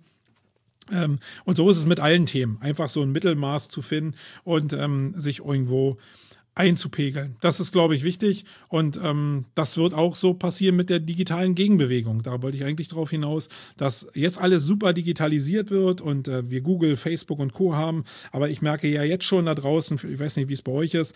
Ähm, und so ist es mit allen Themen. Einfach so ein Mittelmaß zu finden und ähm, sich irgendwo einzupegeln. Das ist, glaube ich, wichtig und ähm, das wird auch so passieren mit der digitalen Gegenbewegung. Da wollte ich eigentlich darauf hinaus, dass jetzt alles super digitalisiert wird und äh, wir Google, Facebook und Co. haben, aber ich merke ja jetzt schon da draußen, ich weiß nicht, wie es bei euch ist,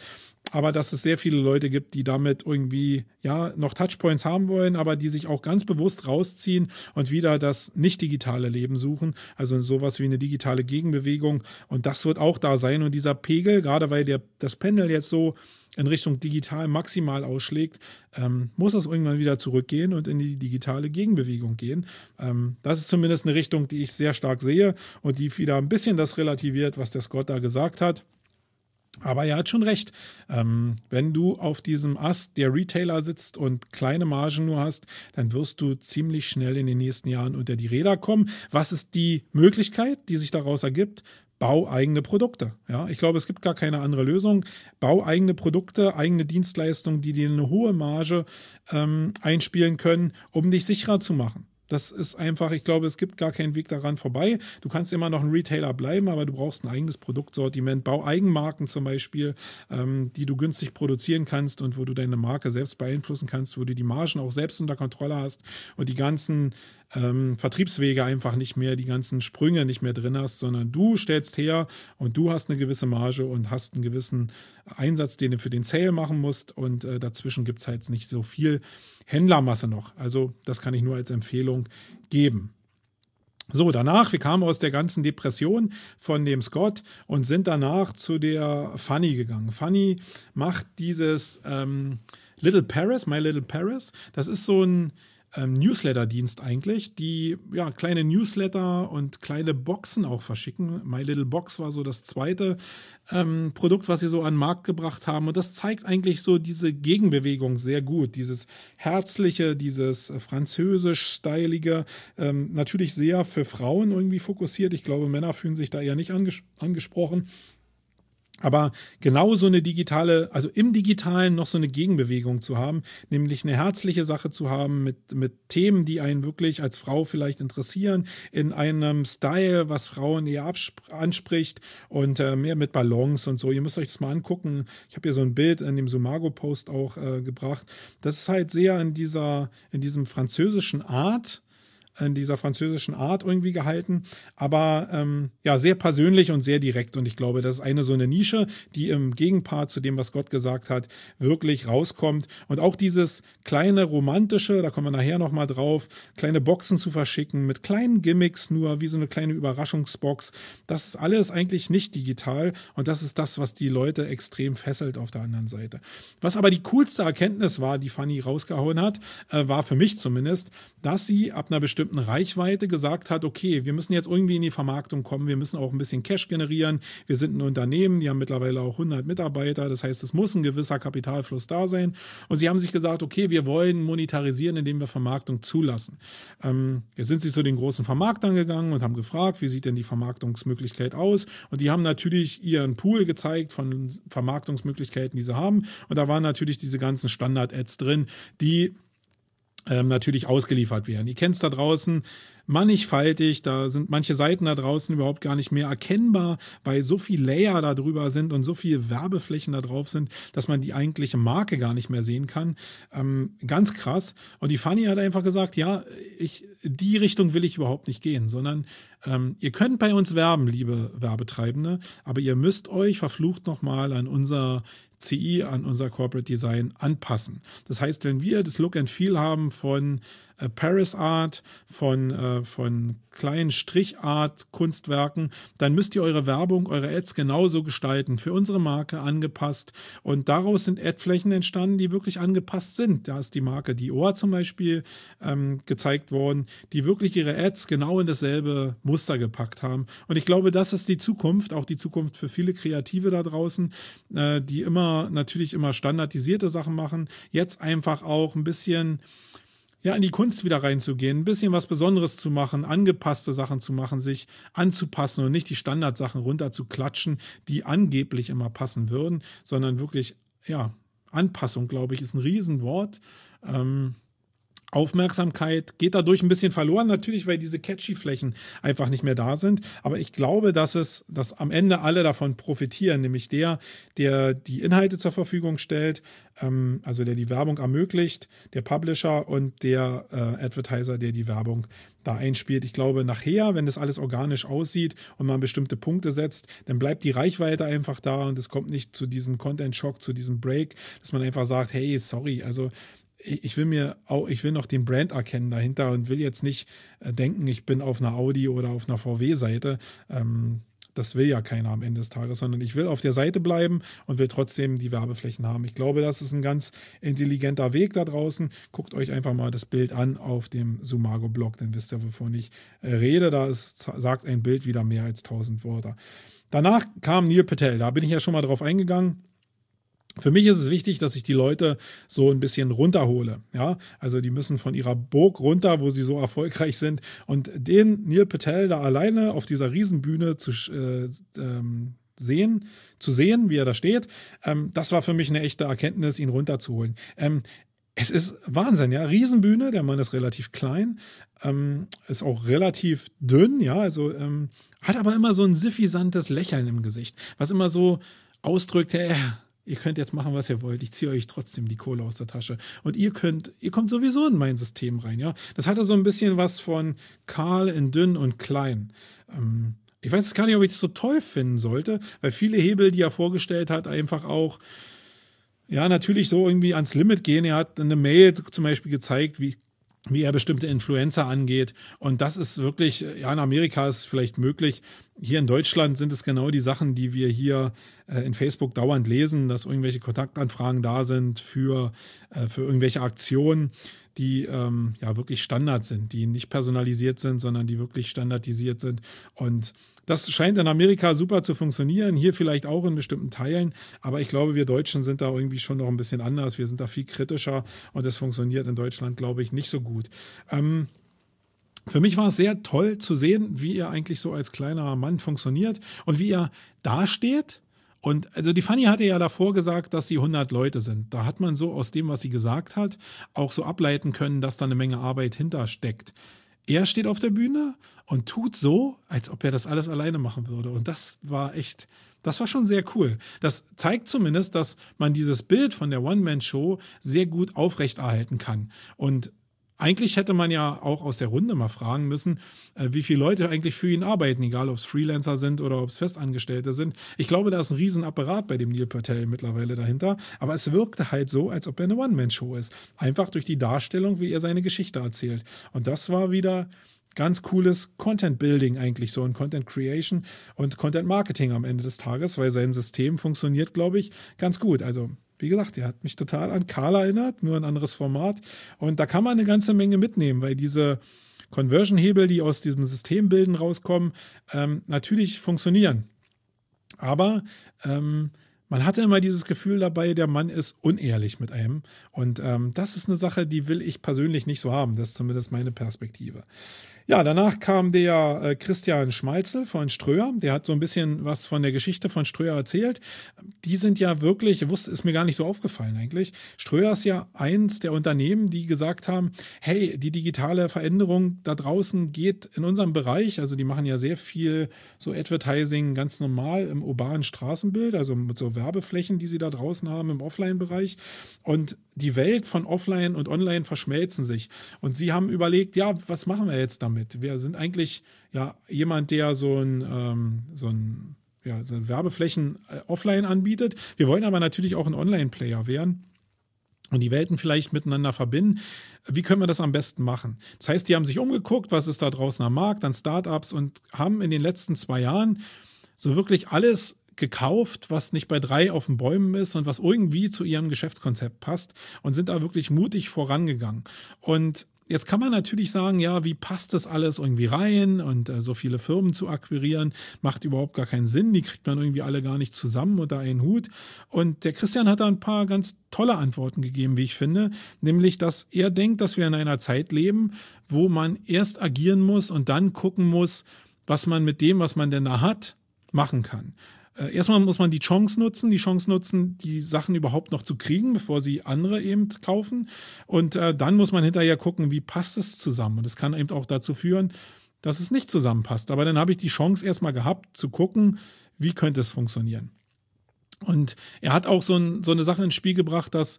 aber dass es sehr viele Leute gibt, die damit irgendwie ja noch Touchpoints haben wollen, aber die sich auch ganz bewusst rausziehen und wieder das nicht digitale Leben suchen, also sowas wie eine digitale Gegenbewegung, und das wird auch da sein, und dieser Pegel, gerade weil der, das Pendel jetzt so in Richtung digital maximal ausschlägt, ähm, muss es irgendwann wieder zurückgehen und in die digitale Gegenbewegung gehen. Ähm, das ist zumindest eine Richtung, die ich sehr stark sehe und die wieder ein bisschen das relativiert, was der Scott da gesagt hat. Aber er hat schon recht. Ähm, wenn du auf diesem Ast der Retailer sitzt und kleine Margen nur hast, dann wirst du ziemlich schnell in den nächsten Jahren unter die Räder kommen. Was ist die Möglichkeit, die sich daraus ergibt? Bau eigene Produkte. Ja, ich glaube, es gibt gar keine andere Lösung. Bau eigene Produkte, eigene Dienstleistungen, die dir eine hohe Marge ähm, einspielen können, um dich sicherer zu machen. Das ist einfach, ich glaube, es gibt gar keinen Weg daran vorbei. Du kannst immer noch ein Retailer bleiben, aber du brauchst ein eigenes Produktsortiment. Bau Eigenmarken zum Beispiel, ähm, die du günstig produzieren kannst und wo du deine Marke selbst beeinflussen kannst, wo du die Margen auch selbst unter Kontrolle hast und die ganzen ähm, Vertriebswege einfach nicht mehr, die ganzen Sprünge nicht mehr drin hast, sondern du stellst her und du hast eine gewisse Marge und hast einen gewissen Einsatz, den du für den Sale machen musst, und äh, dazwischen gibt es halt nicht so viel Händlermasse noch. Also das kann ich nur als Empfehlung geben. So, danach, wir kamen aus der ganzen Depression von dem Scott und sind danach zu der Fanny gegangen. Fanny macht dieses ähm, Little Paris, My Little Paris. Das ist so ein ähm, Newsletter-Dienst eigentlich, die ja kleine Newsletter und kleine Boxen auch verschicken. My Little Box war so das zweite ähm, Produkt, was sie so an den Markt gebracht haben. Und das zeigt eigentlich so diese Gegenbewegung sehr gut. Dieses Herzliche, dieses französisch-stylige, ähm, natürlich sehr für Frauen irgendwie fokussiert. Ich glaube, Männer fühlen sich da eher nicht anges- angesprochen. Aber genau so eine digitale, also im Digitalen noch so eine Gegenbewegung zu haben, nämlich eine herzliche Sache zu haben mit, mit Themen, die einen wirklich als Frau vielleicht interessieren, in einem Style, was Frauen eher absp- anspricht und äh, mehr mit Balance und so. Ihr müsst euch das mal angucken. Ich habe hier so ein Bild in dem Sumago-Post auch äh, gebracht. Das ist halt sehr in dieser, in diesem französischen Art, in dieser französischen Art irgendwie gehalten, aber ähm, ja, sehr persönlich und sehr direkt, und ich glaube, das ist eine so eine Nische, die im Gegenpart zu dem, was Gott gesagt hat, wirklich rauskommt, und auch dieses kleine romantische, da kommen wir nachher nochmal drauf, kleine Boxen zu verschicken mit kleinen Gimmicks nur, wie so eine kleine Überraschungsbox, das ist alles eigentlich nicht digital, und das ist das, was die Leute extrem fesselt auf der anderen Seite. Was aber die coolste Erkenntnis war, die Fanny rausgehauen hat, äh, war für mich zumindest, dass sie ab einer bestimmten Reichweite gesagt hat, okay, wir müssen jetzt irgendwie in die Vermarktung kommen, wir müssen auch ein bisschen Cash generieren, wir sind ein Unternehmen, die haben mittlerweile auch hundert Mitarbeiter, das heißt, es muss ein gewisser Kapitalfluss da sein, und sie haben sich gesagt, okay, wir wollen monetarisieren, indem wir Vermarktung zulassen. Ähm, jetzt sind sie zu den großen Vermarktern gegangen und haben gefragt, wie sieht denn die Vermarktungsmöglichkeit aus, und die haben natürlich ihren Pool gezeigt von Vermarktungsmöglichkeiten, die sie haben, und da waren natürlich diese ganzen Standard-Ads drin, die Ähm, natürlich ausgeliefert werden. Ihr kennt es da draußen, mannigfaltig, da sind manche Seiten da draußen überhaupt gar nicht mehr erkennbar, weil so viel Layer da drüber sind und so viele Werbeflächen da drauf sind, dass man die eigentliche Marke gar nicht mehr sehen kann. Ähm, ganz krass. Und die Fanny hat einfach gesagt, ja, ich, die Richtung will ich überhaupt nicht gehen, sondern ähm, ihr könnt bei uns werben, liebe Werbetreibende, aber ihr müsst euch verflucht nochmal an unser C I, an unser Corporate Design anpassen. Das heißt, wenn wir das Look and Feel haben von äh, Paris Art, von, äh, von kleinen Strichart-Kunstwerken, dann müsst ihr eure Werbung, eure Ads genauso gestalten, für unsere Marke angepasst, und daraus sind Adflächen entstanden, die wirklich angepasst sind. Da ist die Marke Dior zum Beispiel ähm, gezeigt worden, die wirklich ihre Ads genau in dasselbe Muster gepackt haben, und ich glaube, das ist die Zukunft, auch die Zukunft für viele Kreative da draußen, äh, die immer, natürlich immer standardisierte Sachen machen, jetzt einfach auch ein bisschen ja, in die Kunst wieder reinzugehen, ein bisschen was Besonderes zu machen, angepasste Sachen zu machen, sich anzupassen und nicht die Standardsachen runterzuklatschen, die angeblich immer passen würden, sondern wirklich, ja, Anpassung, glaube ich, ist ein Riesenwort. Ähm, Aufmerksamkeit geht dadurch ein bisschen verloren, natürlich, weil diese catchy Flächen einfach nicht mehr da sind. Aber ich glaube, dass es, dass am Ende alle davon profitieren, nämlich der, der die Inhalte zur Verfügung stellt, ähm, also der die Werbung ermöglicht, der Publisher und der äh, Advertiser, der die Werbung da einspielt. Ich glaube, nachher, wenn das alles organisch aussieht und man bestimmte Punkte setzt, dann bleibt die Reichweite einfach da und es kommt nicht zu diesem Content-Shock, zu diesem Break, dass man einfach sagt, hey, sorry, also ich will mir auch, ich will noch den Brand erkennen dahinter und will jetzt nicht äh, denken, ich bin auf einer Audi oder auf einer V W-Seite. Ähm, das will ja keiner am Ende des Tages, sondern ich will auf der Seite bleiben und will trotzdem die Werbeflächen haben. Ich glaube, das ist ein ganz intelligenter Weg da draußen. Guckt euch einfach mal das Bild an auf dem Sumago-Blog, dann wisst ihr, wovon ich äh, rede. Da ist, sagt ein Bild wieder mehr als tausend Wörter. Danach kam Neil Patel, da bin ich ja schon mal drauf eingegangen. Für mich ist es wichtig, dass ich die Leute so ein bisschen runterhole. Ja, also die müssen von ihrer Burg runter, wo sie so erfolgreich sind. Und den Neil Patel da alleine auf dieser Riesenbühne zu äh, ähm, sehen, zu sehen, wie er da steht, ähm, das war für mich eine echte Erkenntnis, ihn runterzuholen. Ähm, es ist Wahnsinn, ja, Riesenbühne, der Mann ist relativ klein, ähm, ist auch relativ dünn, ja, also ähm, hat aber immer so ein suffisantes Lächeln im Gesicht, was immer so ausdrückt, hey, ihr könnt jetzt machen, was ihr wollt. Ich ziehe euch trotzdem die Kohle aus der Tasche. Und ihr könnt, ihr kommt sowieso in mein System rein, ja. Das hatte so ein bisschen was von Karl in dünn und klein. Ähm, ich weiß jetzt gar nicht, ob ich das so toll finden sollte, weil viele Hebel, die er vorgestellt hat, einfach auch, ja, natürlich so irgendwie ans Limit gehen. Er hat eine Mail zum Beispiel gezeigt, wie wie er bestimmte Influencer angeht. Und das ist wirklich, ja, in Amerika ist es vielleicht möglich. Hier in Deutschland sind es genau die Sachen, die wir hier äh, in Facebook dauernd lesen, dass irgendwelche Kontaktanfragen da sind für, äh, für irgendwelche Aktionen, die ähm, ja wirklich Standard sind, die nicht personalisiert sind, sondern die wirklich standardisiert sind. Und das scheint in Amerika super zu funktionieren, hier vielleicht auch in bestimmten Teilen, aber ich glaube, wir Deutschen sind da irgendwie schon noch ein bisschen anders, wir sind da viel kritischer und das funktioniert in Deutschland, glaube ich, nicht so gut. Ähm, Für mich war es sehr toll zu sehen, wie er eigentlich so als kleiner Mann funktioniert und wie er dasteht. Und also die Fanny hatte ja davor gesagt, dass sie hundert Leute sind. Da hat man so aus dem, was sie gesagt hat, auch so ableiten können, dass da eine Menge Arbeit hintersteckt. Er steht auf der Bühne und tut so, als ob er das alles alleine machen würde. Und das war echt, das war schon sehr cool. Das zeigt zumindest, dass man dieses Bild von der One-Man-Show sehr gut aufrechterhalten kann. Und eigentlich hätte man ja auch aus der Runde mal fragen müssen, wie viele Leute eigentlich für ihn arbeiten, egal ob es Freelancer sind oder ob es Festangestellte sind. Ich glaube, da ist ein Riesenapparat bei dem Neil Patel mittlerweile dahinter, aber es wirkte halt so, als ob er eine One-Man-Show ist. Einfach durch die Darstellung, wie er seine Geschichte erzählt. Und das war wieder ganz cooles Content-Building eigentlich so und Content-Creation und Content-Marketing am Ende des Tages, weil sein System funktioniert, glaube ich, ganz gut. Also wie gesagt, er hat mich total an Karl erinnert, nur ein anderes Format. Und da kann man eine ganze Menge mitnehmen, weil diese Conversion-Hebel, die aus diesem Systembilden rauskommen, ähm, natürlich funktionieren. Aber ähm, man hatte immer dieses Gefühl dabei, der Mann ist unehrlich mit einem. Und ähm, das ist eine Sache, die will ich persönlich nicht so haben. Das ist zumindest meine Perspektive. Ja, danach kam der äh, Christian Schmalzel von Ströer. Der hat so ein bisschen was von der Geschichte von Ströer erzählt. Die sind ja wirklich, wusste, ist mir gar nicht so aufgefallen eigentlich. Ströer ist ja eins der Unternehmen, die gesagt haben, hey, die digitale Veränderung da draußen geht in unserem Bereich. Also die machen ja sehr viel so Advertising ganz normal im urbanen Straßenbild, also mit so Werbeflächen, die sie da draußen haben im Offline-Bereich. Und die Welt von Offline und Online verschmelzen sich. Und sie haben überlegt, ja, was machen wir jetzt damit? Wir sind eigentlich ja jemand, der so ein, ähm, so ein ja, so Werbeflächen äh, offline anbietet. Wir wollen aber natürlich auch ein Online-Player werden und die Welten vielleicht miteinander verbinden. Wie können wir das am besten machen? Das heißt, die haben sich umgeguckt, was ist da draußen am Markt, an Startups und haben in den letzten zwei Jahren so wirklich alles gekauft, was nicht bei drei auf den Bäumen ist und was irgendwie zu ihrem Geschäftskonzept passt und sind da wirklich mutig vorangegangen. Und jetzt kann man natürlich sagen, ja, wie passt das alles irgendwie rein und äh, so viele Firmen zu akquirieren, macht überhaupt gar keinen Sinn, die kriegt man irgendwie alle gar nicht zusammen unter einen Hut. Und der Christian hat da ein paar ganz tolle Antworten gegeben, wie ich finde, nämlich, dass er denkt, dass wir in einer Zeit leben, wo man erst agieren muss und dann gucken muss, was man mit dem, was man denn da hat, machen kann. äh, erstmal muss man die Chance nutzen, die Chance nutzen, die Sachen überhaupt noch zu kriegen, bevor sie andere eben kaufen. Und äh, dann muss man hinterher gucken, wie passt es zusammen. Und es kann eben auch dazu führen, dass es nicht zusammenpasst. Aber dann habe ich die Chance erstmal gehabt, zu gucken, wie könnte es funktionieren. Und er hat auch so, ein, so eine Sache ins Spiel gebracht, dass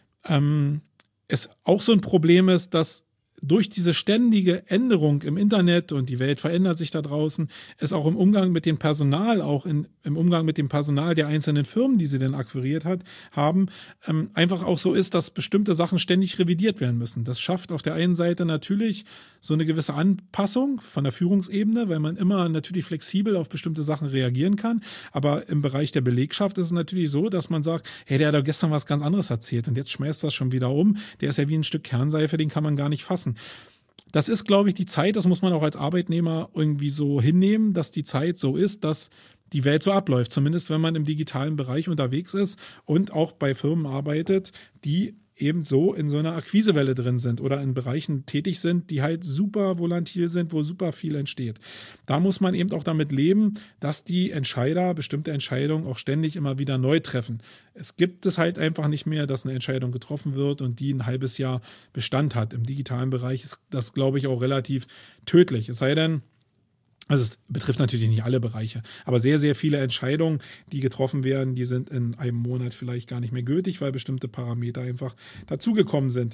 ähm, es auch so ein Problem ist, dass durch diese ständige Änderung im Internet und die Welt verändert sich da draußen, es auch im Umgang mit dem Personal, auch in, im Umgang mit dem Personal der einzelnen Firmen, die sie denn akquiriert hat, haben, ähm, einfach auch so ist, dass bestimmte Sachen ständig revidiert werden müssen. Das schafft auf der einen Seite natürlich so eine gewisse Anpassung von der Führungsebene, weil man immer natürlich flexibel auf bestimmte Sachen reagieren kann. Aber im Bereich der Belegschaft ist es natürlich so, dass man sagt, hey, der hat doch gestern was ganz anderes erzählt und jetzt schmeißt das schon wieder um. Der ist ja wie ein Stück Kernseife, den kann man gar nicht fassen. Das ist, glaube ich, die Zeit, das muss man auch als Arbeitnehmer irgendwie so hinnehmen, dass die Zeit so ist, dass die Welt so abläuft, zumindest wenn man im digitalen Bereich unterwegs ist und auch bei Firmen arbeitet, die eben so in so einer Akquisewelle drin sind oder in Bereichen tätig sind, die halt super volatil sind, wo super viel entsteht. Da muss man eben auch damit leben, dass die Entscheider bestimmte Entscheidungen auch ständig immer wieder neu treffen. Es gibt es halt einfach nicht mehr, dass eine Entscheidung getroffen wird und die ein halbes Jahr Bestand hat. Im digitalen Bereich ist das, glaube ich, auch relativ tödlich. Es sei denn, also es betrifft natürlich nicht alle Bereiche, aber sehr, sehr viele Entscheidungen, die getroffen werden, die sind in einem Monat vielleicht gar nicht mehr gültig, weil bestimmte Parameter einfach dazugekommen sind.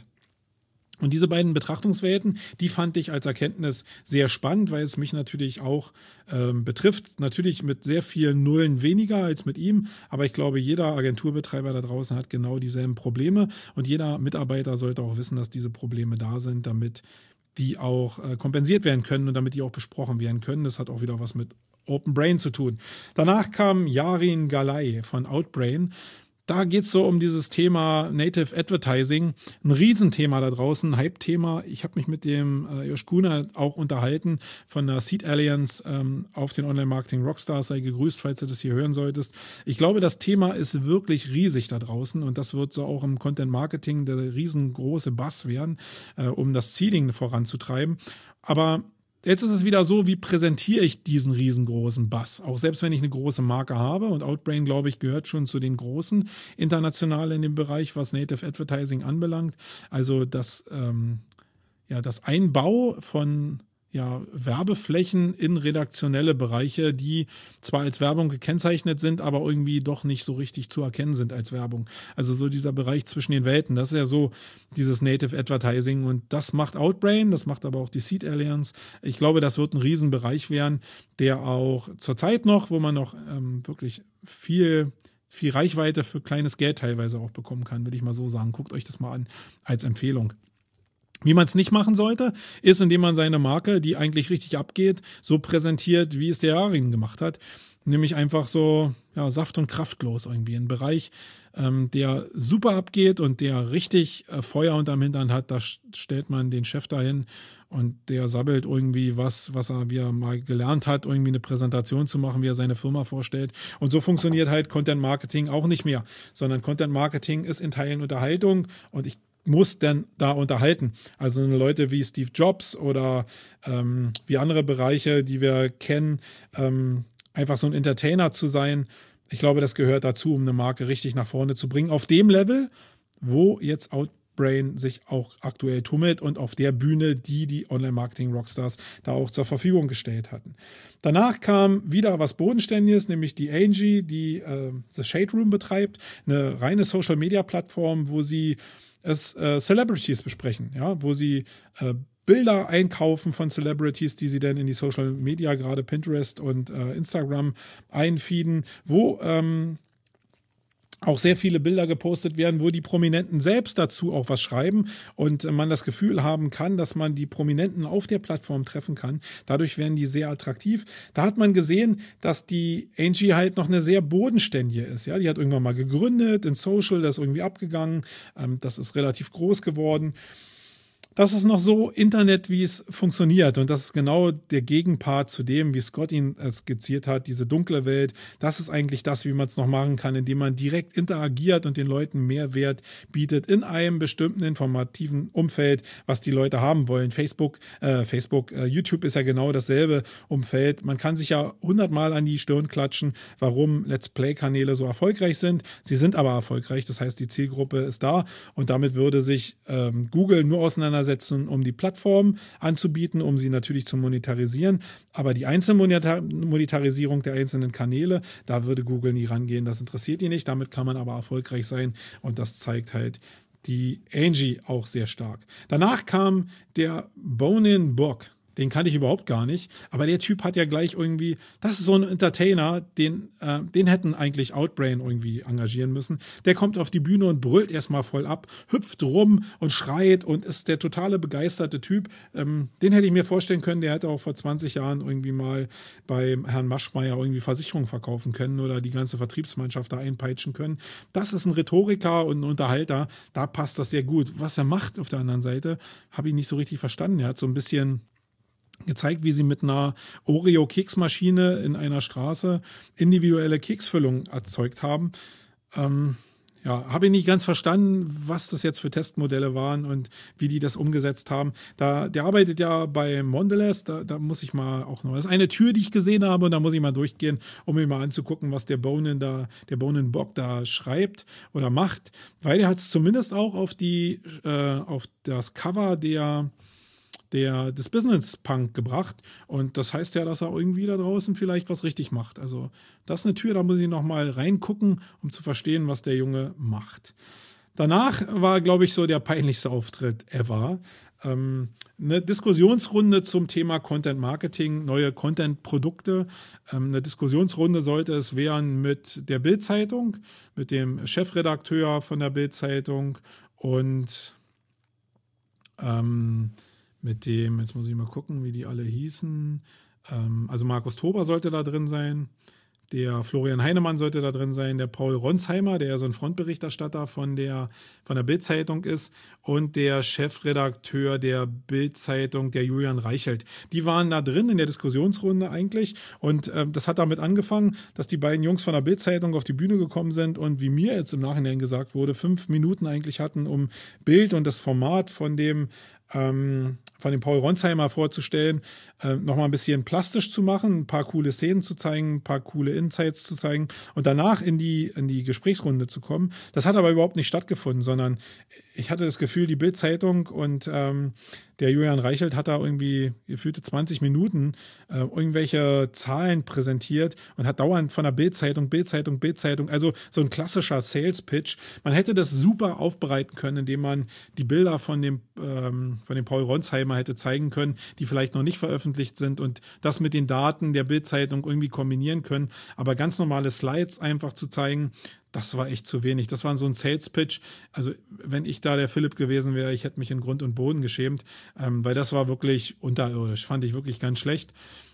Und diese beiden Betrachtungswelten, die fand ich als Erkenntnis sehr spannend, weil es mich natürlich auch ähm, betrifft. Natürlich mit sehr vielen Nullen weniger als mit ihm, aber ich glaube, jeder Agenturbetreiber da draußen hat genau dieselben Probleme und jeder Mitarbeiter sollte auch wissen, dass diese Probleme da sind, damit die auch äh, kompensiert werden können und damit die auch besprochen werden können. Das hat auch wieder was mit Open Brain zu tun. Danach kam Yarin Galay von Outbrain. Da geht es so um dieses Thema Native Advertising. Ein Riesenthema da draußen, ein Hype-Thema. Ich habe mich mit dem äh, Josh Kuna auch unterhalten von der Seed Alliance ähm, auf den Online-Marketing Rockstars. Sei gegrüßt, falls du das hier hören solltest. Ich glaube, das Thema ist wirklich riesig da draußen und das wird so auch im Content-Marketing der riesengroße Bass werden, äh, um das Seeding voranzutreiben. Aber jetzt ist es wieder so, wie präsentiere ich diesen riesengroßen Bass? Auch selbst wenn ich eine große Marke habe und Outbrain, glaube ich, gehört schon zu den großen international in dem Bereich, was Native Advertising anbelangt. Also das, ähm, ja, das Einbau von ja, Werbeflächen in redaktionelle Bereiche, die zwar als Werbung gekennzeichnet sind, aber irgendwie doch nicht so richtig zu erkennen sind als Werbung. Also so dieser Bereich zwischen den Welten, das ist ja so dieses Native Advertising und das macht Outbrain, das macht aber auch die Seed Alliance. Ich glaube, das wird ein Riesenbereich werden, der auch zurzeit noch, wo man noch ähm, wirklich viel viel Reichweite für kleines Geld teilweise auch bekommen kann, würde ich mal so sagen. Guckt euch das mal an als Empfehlung. Wie man es nicht machen sollte, ist, indem man seine Marke, die eigentlich richtig abgeht, so präsentiert, wie es der Yarin gemacht hat. Nämlich einfach so ja, saft- und kraftlos irgendwie. Ein Bereich, ähm, der super abgeht und der richtig äh, Feuer unterm Hintern hat. Da stellt man den Chef dahin und der sabbelt irgendwie was, was er wie er mal gelernt hat, irgendwie eine Präsentation zu machen, wie er seine Firma vorstellt. Und so funktioniert halt Content Marketing auch nicht mehr, sondern Content Marketing ist in Teilen Unterhaltung und ich muss denn da unterhalten. Also Leute wie Steve Jobs oder ähm, wie andere Bereiche, die wir kennen, ähm, einfach so ein Entertainer zu sein. Ich glaube, das gehört dazu, um eine Marke richtig nach vorne zu bringen. Auf dem Level, wo jetzt Outbrain sich auch aktuell tummelt und auf der Bühne, die die Online-Marketing-Rockstars da auch zur Verfügung gestellt hatten. Danach kam wieder was Bodenständiges, nämlich die Angie, die äh, The Shade Room betreibt, eine reine Social-Media-Plattform, wo sie es äh, Celebrities besprechen, ja, wo sie äh, Bilder einkaufen von Celebrities, die sie dann in die Social Media, gerade Pinterest und äh, Instagram einfeeden, wo ähm, auch sehr viele Bilder gepostet werden, wo die Prominenten selbst dazu auch was schreiben und man das Gefühl haben kann, dass man die Prominenten auf der Plattform treffen kann. Dadurch werden die sehr attraktiv. Da hat man gesehen, dass die Angie halt noch eine sehr bodenständige ist. Ja, die hat irgendwann mal gegründet in Social, das ist irgendwie abgegangen. Ähm, das ist relativ groß geworden. Das ist noch so Internet, wie es funktioniert. Und das ist genau der Gegenpart zu dem, wie Scott ihn skizziert hat, diese dunkle Welt. Das ist eigentlich das, wie man es noch machen kann, indem man direkt interagiert und den Leuten Mehrwert bietet in einem bestimmten informativen Umfeld, was die Leute haben wollen. Facebook, äh, Facebook, äh, YouTube ist ja genau dasselbe Umfeld. Man kann sich ja hundertmal an die Stirn klatschen, warum Let's Play-Kanäle so erfolgreich sind. Sie sind aber erfolgreich, das heißt, die Zielgruppe ist da und damit würde sich ähm, Google nur auseinandersetzen, um die Plattform anzubieten, um sie natürlich zu monetarisieren. Aber die Einzelmonetarisierung der einzelnen Kanäle, da würde Google nie rangehen. Das interessiert die nicht. Damit kann man aber erfolgreich sein. Und das zeigt halt die Angie auch sehr stark. Danach kam der Bonin Bock. Den kannte ich überhaupt gar nicht. Aber der Typ hat ja gleich irgendwie, das ist so ein Entertainer, den, äh, den hätten eigentlich Outbrain irgendwie engagieren müssen. Der kommt auf die Bühne und brüllt erstmal voll ab, hüpft rum und schreit und ist der totale begeisterte Typ. Ähm, den hätte ich mir vorstellen können, der hätte auch vor zwanzig Jahren irgendwie mal bei Herrn Maschmeyer irgendwie Versicherungen verkaufen können oder die ganze Vertriebsmannschaft da einpeitschen können. Das ist ein Rhetoriker und ein Unterhalter. Da passt das sehr gut. Was er macht auf der anderen Seite, habe ich nicht so richtig verstanden. Er hat so ein bisschen gezeigt, wie sie mit einer Oreo-Keksmaschine in einer Straße individuelle Keksfüllung erzeugt haben. Ähm, ja, habe ich nicht ganz verstanden, was das jetzt für Testmodelle waren und wie die das umgesetzt haben. Da, der arbeitet ja bei Mondelez, da, da muss ich mal auch noch, das ist eine Tür, die ich gesehen habe und da muss ich mal durchgehen, um mir mal anzugucken, was der Bonin da, der Bonin Bock da schreibt oder macht, weil er hat es zumindest auch auf die, äh, auf das Cover der Der, des Business Punk gebracht und das heißt ja, dass er irgendwie da draußen vielleicht was richtig macht. Also das ist eine Tür, da muss ich nochmal reingucken, um zu verstehen, was der Junge macht. Danach war, glaube ich, so der peinlichste Auftritt ever. Ähm, eine Diskussionsrunde zum Thema Content Marketing, neue Content-Produkte. Ähm, eine Diskussionsrunde sollte es werden mit der Bild-Zeitung, mit dem Chefredakteur von der Bild-Zeitung und ähm, mit dem, jetzt muss ich mal gucken, wie die alle hießen. Ähm, also Markus Tober sollte da drin sein, der Florian Heinemann sollte da drin sein, der Paul Ronsheimer, der ja so ein Frontberichterstatter von der, von der Bild-Zeitung ist und der Chefredakteur der Bild-Zeitung, der Julian Reichelt. Die waren da drin in der Diskussionsrunde eigentlich und ähm, das hat damit angefangen, dass die beiden Jungs von der Bild-Zeitung auf die Bühne gekommen sind und wie mir jetzt im Nachhinein gesagt wurde, fünf Minuten eigentlich hatten, um Bild und das Format von dem ähm, von dem Paul Ronsheimer vorzustellen, äh, nochmal ein bisschen plastisch zu machen, ein paar coole Szenen zu zeigen, ein paar coole Insights zu zeigen und danach in die, in die Gesprächsrunde zu kommen. Das hat aber überhaupt nicht stattgefunden, sondern ich hatte das Gefühl, die Bild-Zeitung und ähm, der Julian Reichelt hat da irgendwie gefühlte zwanzig Minuten äh, irgendwelche Zahlen präsentiert und hat dauernd von der Bild-Zeitung, Bild-Zeitung, Bild-Zeitung, also so ein klassischer Sales-Pitch. Man hätte das super aufbereiten können, indem man die Bilder von dem, ähm, von dem Paul Ronsheimer hätte zeigen können, die vielleicht noch nicht veröffentlicht sind und das mit den Daten der Bild-Zeitung irgendwie kombinieren können. Aber ganz normale Slides einfach zu zeigen, das war echt zu wenig. Das war so ein Sales-Pitch. Also wenn ich da der Philipp gewesen wäre, ich hätte mich in Grund und Boden geschämt, ähm, weil das war wirklich unterirdisch. Fand ich wirklich ganz schlecht.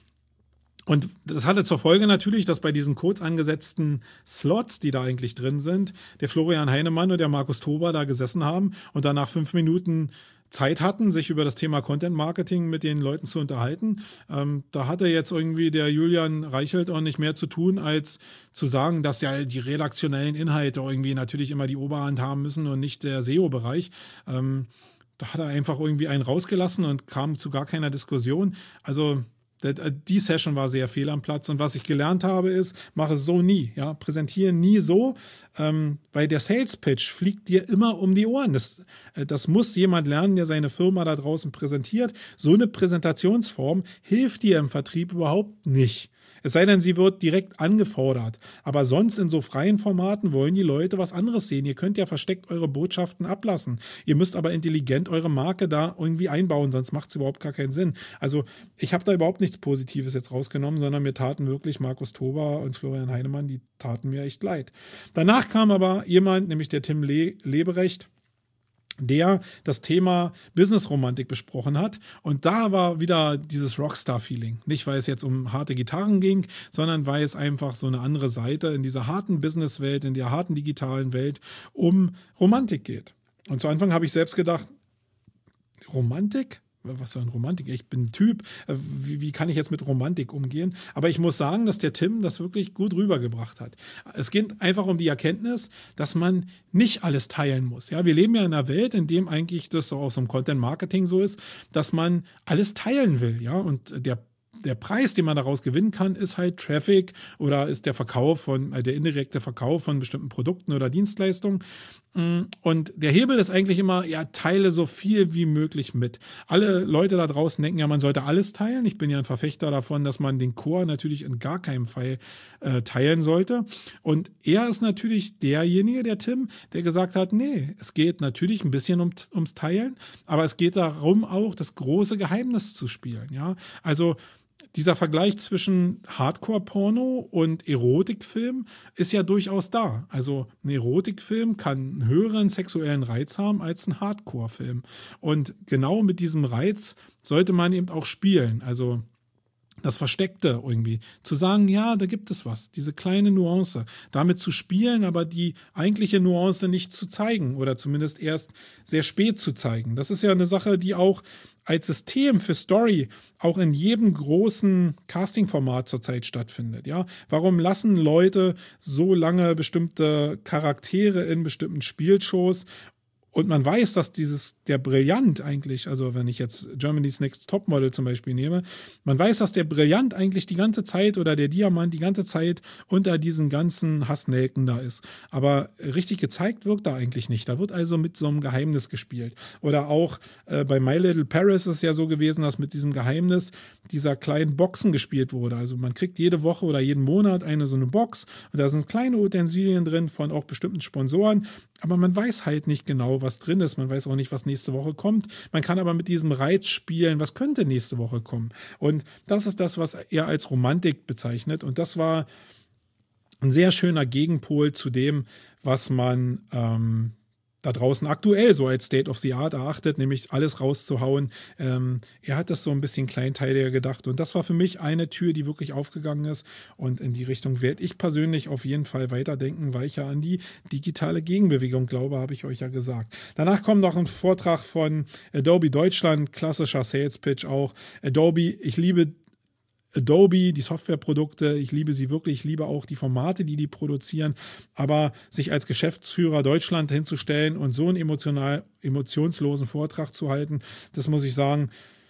Und das hatte zur Folge natürlich, dass bei diesen kurz angesetzten Slots, die da eigentlich drin sind, der Florian Heinemann und der Markus Tober da gesessen haben und danach fünf Minuten Zeit hatten, sich über das Thema Content Marketing mit den Leuten zu unterhalten. Ähm, da hatte jetzt irgendwie der Julian Reichelt auch nicht mehr zu tun, als zu sagen, dass ja die redaktionellen Inhalte irgendwie natürlich immer die Oberhand haben müssen und nicht der S E O-Bereich. Ähm, da hat er einfach irgendwie einen rausgelassen und kam zu gar keiner Diskussion. Also die Session war sehr fehl am Platz und was ich gelernt habe ist, mache es so nie, ja, präsentiere nie so, ähm, weil der Sales Pitch fliegt dir immer um die Ohren. Das, äh, das muss jemand lernen, der seine Firma da draußen präsentiert. So eine Präsentationsform hilft dir im Vertrieb überhaupt nicht. Es sei denn, sie wird direkt angefordert. Aber sonst in so freien Formaten wollen die Leute was anderes sehen. Ihr könnt ja versteckt eure Botschaften ablassen. Ihr müsst aber intelligent eure Marke da irgendwie einbauen, sonst macht es überhaupt gar keinen Sinn. Also ich habe da überhaupt nichts Positives jetzt rausgenommen, sondern mir taten wirklich Markus Tober und Florian Heinemann, die taten mir echt leid. Danach kam aber jemand, nämlich der Tim Le- Leberecht, der das Thema Business-Romantik besprochen hat. Und da war wieder dieses Rockstar-Feeling. Nicht, weil es jetzt um harte Gitarren ging, sondern weil es einfach so eine andere Seite in dieser harten Business-Welt, in der harten digitalen Welt um Romantik geht. Und zu Anfang habe ich selbst gedacht, Romantik? Was für ein Romantik? Ich bin ein Typ. Wie, wie kann ich jetzt mit Romantik umgehen? Aber ich muss sagen, dass der Tim das wirklich gut rübergebracht hat. Es geht einfach um die Erkenntnis, dass man nicht alles teilen muss. Ja, wir leben ja in einer Welt, in dem eigentlich das auch so im Content-Marketing so ist, dass man alles teilen will. Ja, und der Der Preis, den man daraus gewinnen kann, ist halt Traffic oder ist der Verkauf von, der indirekte Verkauf von bestimmten Produkten oder Dienstleistungen. Und der Hebel ist eigentlich immer, ja, teile so viel wie möglich mit. Alle Leute da draußen denken ja, man sollte alles teilen. Ich bin ja ein Verfechter davon, dass man den Core natürlich in gar keinem Fall äh, teilen sollte. Und er ist natürlich derjenige, der Tim, der gesagt hat, nee, es geht natürlich ein bisschen um, ums Teilen, aber es geht darum auch, das große Geheimnis zu spielen. Ja, also dieser Vergleich zwischen Hardcore-Porno und Erotikfilm ist ja durchaus da. Also ein Erotikfilm kann einen höheren sexuellen Reiz haben als ein Hardcore-Film. Und genau mit diesem Reiz sollte man eben auch spielen. Also das Versteckte irgendwie. Zu sagen, ja, da gibt es was, diese kleine Nuance. Damit zu spielen, aber die eigentliche Nuance nicht zu zeigen oder zumindest erst sehr spät zu zeigen. Das ist ja eine Sache, die auch als System für Story auch in jedem großen Casting-Format zurzeit stattfindet. Ja? Warum lassen Leute so lange bestimmte Charaktere in bestimmten Spielshows? Und man weiß, dass dieses, der Brillant eigentlich, also wenn ich jetzt Germany's Next Topmodel zum Beispiel nehme, man weiß, dass der Brillant eigentlich die ganze Zeit oder der Diamant die ganze Zeit unter diesen ganzen Hassnelken da ist. Aber richtig gezeigt wirkt da eigentlich nicht. Da wird also mit so einem Geheimnis gespielt. Oder auch äh, bei My Little Paris ist es ja so gewesen, dass mit diesem Geheimnis dieser kleinen Boxen gespielt wurde. Also man kriegt jede Woche oder jeden Monat eine so eine Box und da sind kleine Utensilien drin von auch bestimmten Sponsoren. Aber man weiß halt nicht genau, was drin ist. Man weiß auch nicht, was nächste Woche kommt. Man kann aber mit diesem Reiz spielen, was könnte nächste Woche kommen. Und das ist das, was er als Romantik bezeichnet. Und das war ein sehr schöner Gegenpol zu dem, was man ähm, da draußen aktuell so als State of the Art erachtet, nämlich alles rauszuhauen. Ähm, er hat das so ein bisschen kleinteiliger gedacht und das war für mich eine Tür, die wirklich aufgegangen ist und in die Richtung werde ich persönlich auf jeden Fall weiterdenken, weil ich ja an die digitale Gegenbewegung glaube, habe ich euch ja gesagt. Danach kommt noch ein Vortrag von Adobe Deutschland, klassischer Sales Pitch auch. Adobe, ich liebe Adobe, die Softwareprodukte, ich liebe sie wirklich, ich liebe auch die Formate, die die produzieren, aber sich als Geschäftsführer Deutschland hinzustellen und so einen emotional, emotionslosen Vortrag zu halten, das muss ich sagen,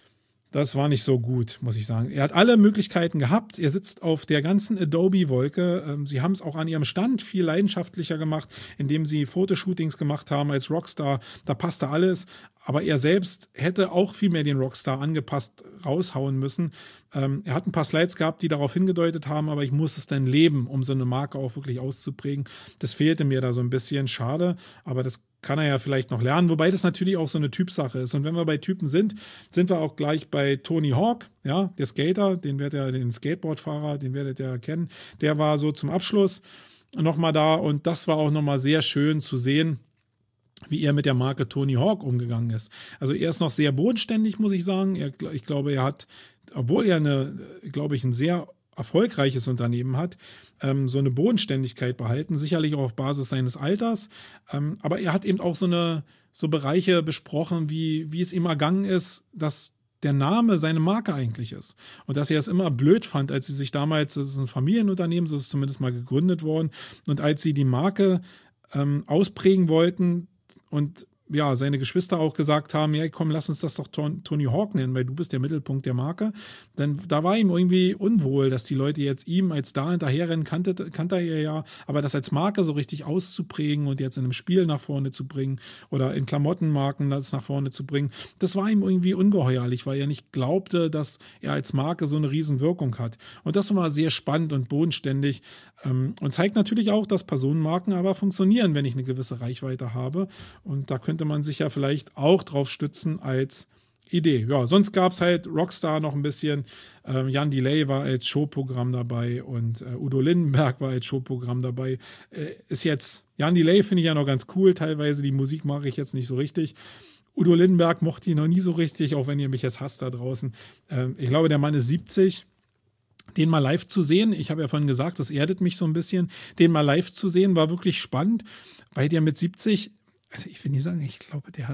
das war nicht so gut, muss ich sagen. Er hat alle Möglichkeiten gehabt. Er sitzt auf der ganzen Adobe-Wolke. Sie haben es auch an ihrem Stand viel leidenschaftlicher gemacht, indem sie Fotoshootings gemacht haben als Rockstar. Da passte alles. Aber er selbst hätte auch viel mehr den Rockstar angepasst raushauen müssen. Ähm, er hat ein paar Slides gehabt, die darauf hingedeutet haben, aber ich muss es dann leben, um so eine Marke auch wirklich auszuprägen. Das fehlte mir da so ein bisschen. Schade, aber das kann er ja vielleicht noch lernen, wobei das natürlich auch so eine Typsache ist. Und wenn wir bei Typen sind, sind wir auch gleich bei Tony Hawk, ja, der Skater, den werdet ihr, den Skateboardfahrer, den werdet ihr kennen. Der war so zum Abschluss nochmal da und das war auch nochmal sehr schön zu sehen, wie er mit der Marke Tony Hawk umgegangen ist. Also er ist noch sehr bodenständig, muss ich sagen. Er, ich glaube, er hat, obwohl er eine, glaube ich, ein sehr erfolgreiches Unternehmen hat, ähm, so eine Bodenständigkeit behalten, sicherlich auch auf Basis seines Alters. Ähm, aber er hat eben auch so eine so Bereiche besprochen, wie, wie es ihm ergangen ist, dass der Name seine Marke eigentlich ist. Und dass er es immer blöd fand, als sie sich damals, das ist ein Familienunternehmen, so ist es zumindest mal gegründet worden, und als sie die Marke ähm, ausprägen wollten und ja, seine Geschwister auch gesagt haben, ja komm, lass uns das doch Tony Hawk nennen, weil du bist der Mittelpunkt der Marke. Denn da war ihm irgendwie unwohl, dass die Leute jetzt ihm als Star hinterherrennen, kannte, kannte er ja, aber das als Marke so richtig auszuprägen und jetzt in einem Spiel nach vorne zu bringen oder in Klamottenmarken das nach vorne zu bringen, das war ihm irgendwie ungeheuerlich, weil er nicht glaubte, dass er als Marke so eine Riesenwirkung hat. Und das war sehr spannend und bodenständig ähm, und zeigt natürlich auch, dass Personenmarken aber funktionieren, wenn ich eine gewisse Reichweite habe. Und da könnte man sich ja vielleicht auch drauf stützen als Idee. Ja, sonst gab es halt Rockstar noch ein bisschen. Ähm, Jan Delay war als Showprogramm dabei und äh, Udo Lindenberg war als Showprogramm dabei. Äh, ist jetzt, Jan Delay finde ich ja noch ganz cool, teilweise die Musik mag ich jetzt nicht so richtig. Udo Lindenberg mochte ich noch nie so richtig, auch wenn ihr mich jetzt hasst da draußen. Ähm, ich glaube, der Mann ist siebzig. Den mal live zu sehen, ich habe ja vorhin gesagt, das erdet mich so ein bisschen, den mal live zu sehen, war wirklich spannend, weil der mit siebzig, also ich will nicht sagen, ich glaube, der hat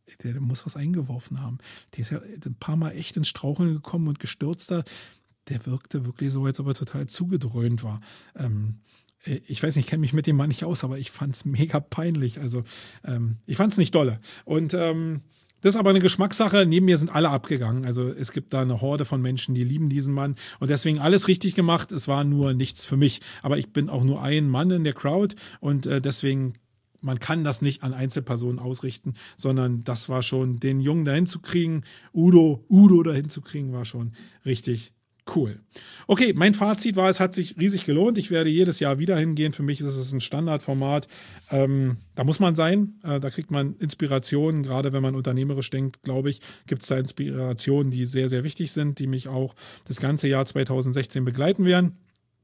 der, der muss was eingeworfen haben. Der ist ja ein paar Mal echt ins Straucheln gekommen und gestürzt da. Der wirkte wirklich so, als ob er total zugedröhnt war. Ähm, ich weiß nicht, ich kenne mich mit dem Mann nicht aus, aber ich fand es mega peinlich. Also ähm, ich fand es nicht dolle. Und ähm, das ist aber eine Geschmackssache. Neben mir sind alle abgegangen. Also es gibt da eine Horde von Menschen, die lieben diesen Mann. Und deswegen alles richtig gemacht. Es war nur nichts für mich. Aber ich bin auch nur ein Mann in der Crowd. Und äh, deswegen, man kann das nicht an Einzelpersonen ausrichten, sondern das war schon, den Jungen dahin zu kriegen, Udo, Udo dahin zu kriegen, war schon richtig cool. Okay, mein Fazit war, es hat sich riesig gelohnt. Ich werde jedes Jahr wieder hingehen. Für mich ist es ein Standardformat. Ähm, da muss man sein. Äh, da kriegt man Inspirationen. Gerade wenn man unternehmerisch denkt, glaube ich, gibt es da Inspirationen, die sehr, sehr wichtig sind, die mich auch das ganze Jahr zwanzig sechzehn begleiten werden.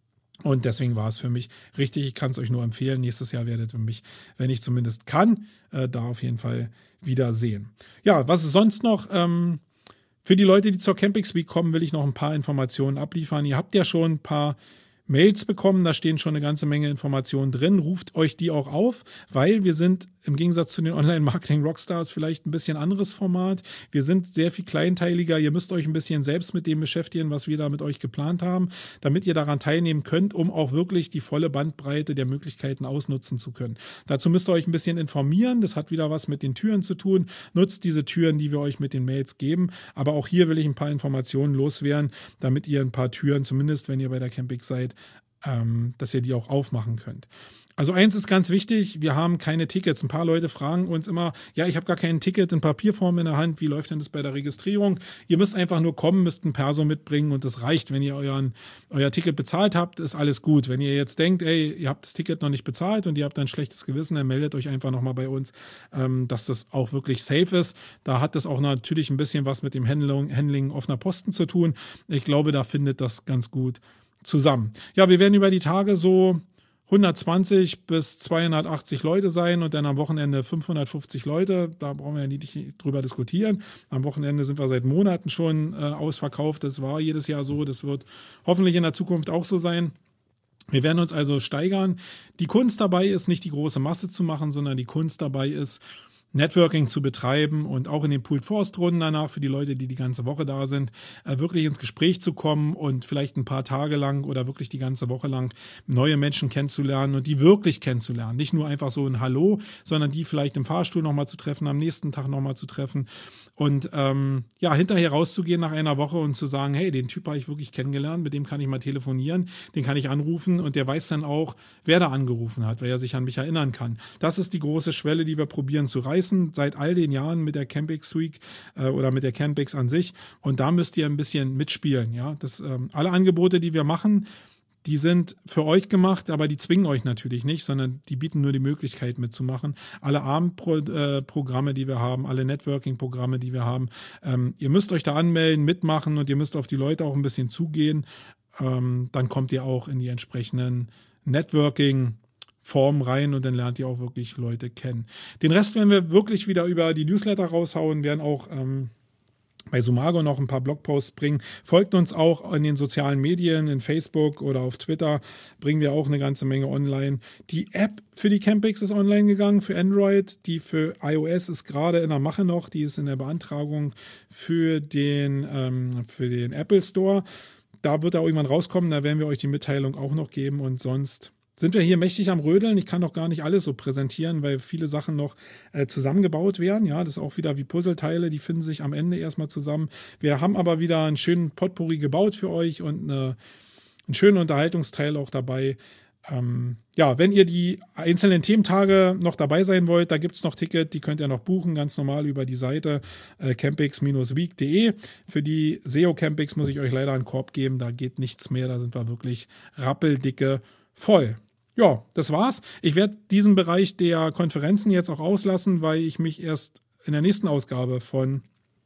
Und deswegen war es für mich richtig. Ich kann es euch nur empfehlen. Nächstes Jahr werdet ihr mich, wenn ich zumindest kann, äh, da auf jeden Fall wieder sehen. Ja, was ist sonst noch? Ähm, Für die Leute, die zur Campix Week kommen, will ich noch ein paar Informationen abliefern. Ihr habt ja schon ein paar Mails bekommen, da stehen schon eine ganze Menge Informationen drin. Ruft euch die auch auf, weil wir sind im Gegensatz zu den Online-Marketing-Rockstars vielleicht ein bisschen anderes Format. Wir sind sehr viel kleinteiliger. Ihr müsst euch ein bisschen selbst mit dem beschäftigen, was wir da mit euch geplant haben, damit ihr daran teilnehmen könnt, um auch wirklich die volle Bandbreite der Möglichkeiten ausnutzen zu können. Dazu müsst ihr euch ein bisschen informieren. Das hat wieder was mit den Türen zu tun. Nutzt diese Türen, die wir euch mit den Mails geben. Aber auch hier will ich ein paar Informationen loswerden, damit ihr ein paar Türen, zumindest wenn ihr bei der Campix seid, ähm, dass ihr die auch aufmachen könnt. Also eins ist ganz wichtig, wir haben keine Tickets. Ein paar Leute fragen uns immer, ja, ich habe gar kein Ticket in Papierform in der Hand, wie läuft denn das bei der Registrierung? Ihr müsst einfach nur kommen, müsst ein Perso mitbringen und das reicht. Wenn ihr euren, euer Ticket bezahlt habt, ist alles gut. Wenn ihr jetzt denkt, ey, ihr habt das Ticket noch nicht bezahlt und ihr habt ein schlechtes Gewissen, dann meldet euch einfach nochmal bei uns, ähm, dass das auch wirklich safe ist. Da hat das auch natürlich ein bisschen was mit dem Handling, Handling offener Posten zu tun. Ich glaube, da findet das ganz gut zusammen. Ja, wir werden über die Tage so hundertzwanzig bis zweihundertachtzig Leute sein und dann am Wochenende fünfhundertfünfzig Leute. Da brauchen wir ja nicht drüber diskutieren. Am Wochenende sind wir seit Monaten schon äh, ausverkauft. Das war jedes Jahr so. Das wird hoffentlich in der Zukunft auch so sein. Wir werden uns also steigern. Die Kunst dabei ist nicht die große Masse zu machen, sondern die Kunst dabei ist, Networking zu betreiben und auch in den Pooled-Forst-Runden danach für die Leute, die die ganze Woche da sind, äh, wirklich ins Gespräch zu kommen und vielleicht ein paar Tage lang oder wirklich die ganze Woche lang neue Menschen kennenzulernen und die wirklich kennenzulernen. Nicht nur einfach so ein Hallo, sondern die vielleicht im Fahrstuhl nochmal zu treffen, am nächsten Tag nochmal zu treffen und ähm, ja, hinterher rauszugehen nach einer Woche und zu sagen, hey, den Typ habe ich wirklich kennengelernt, mit dem kann ich mal telefonieren, den kann ich anrufen und der weiß dann auch, wer da angerufen hat, weil er sich an mich erinnern kann. Das ist die große Schwelle, die wir probieren zu reißen seit all den Jahren mit der Campix Week äh, oder mit der Campix an sich. Und da müsst ihr ein bisschen mitspielen. Ja? Das, ähm, alle Angebote, die wir machen, die sind für euch gemacht, aber die zwingen euch natürlich nicht, sondern die bieten nur die Möglichkeit mitzumachen. Alle Abendprogramme, die wir haben, alle Networking-Programme, die wir haben, ähm, ihr müsst euch da anmelden, mitmachen und ihr müsst auf die Leute auch ein bisschen zugehen. Ähm, dann kommt ihr auch in die entsprechenden Networking- Form rein und dann lernt ihr auch wirklich Leute kennen. Den Rest werden wir wirklich wieder über die Newsletter raushauen, werden auch ähm, bei Sumago noch ein paar Blogposts bringen. Folgt uns auch in den sozialen Medien, in Facebook oder auf Twitter, bringen wir auch eine ganze Menge online. Die App für die Campix ist online gegangen, für Android. Die für iOS ist gerade in der Mache noch, die ist in der Beantragung für den, ähm, für den Apple Store. Da wird er irgendwann rauskommen, da werden wir euch die Mitteilung auch noch geben und sonst sind wir hier mächtig am Rödeln. Ich kann doch gar nicht alles so präsentieren, weil viele Sachen noch äh, zusammengebaut werden. Ja, das ist auch wieder wie Puzzleteile, die finden sich am Ende erstmal zusammen. Wir haben aber wieder einen schönen Potpourri gebaut für euch und eine, einen schönen Unterhaltungsteil auch dabei. Ähm, ja, wenn ihr die einzelnen Thementage noch dabei sein wollt, da gibt es noch Ticket, die könnt ihr noch buchen, ganz normal über die Seite äh, campix Bindestrich week Punkt de. Für die S E O Campix muss ich euch leider einen Korb geben, da geht nichts mehr, da sind wir wirklich rappeldicke voll. Ja, das war's. Ich werde diesen Bereich der Konferenzen jetzt auch auslassen, weil ich mich erst in der nächsten Ausgabe von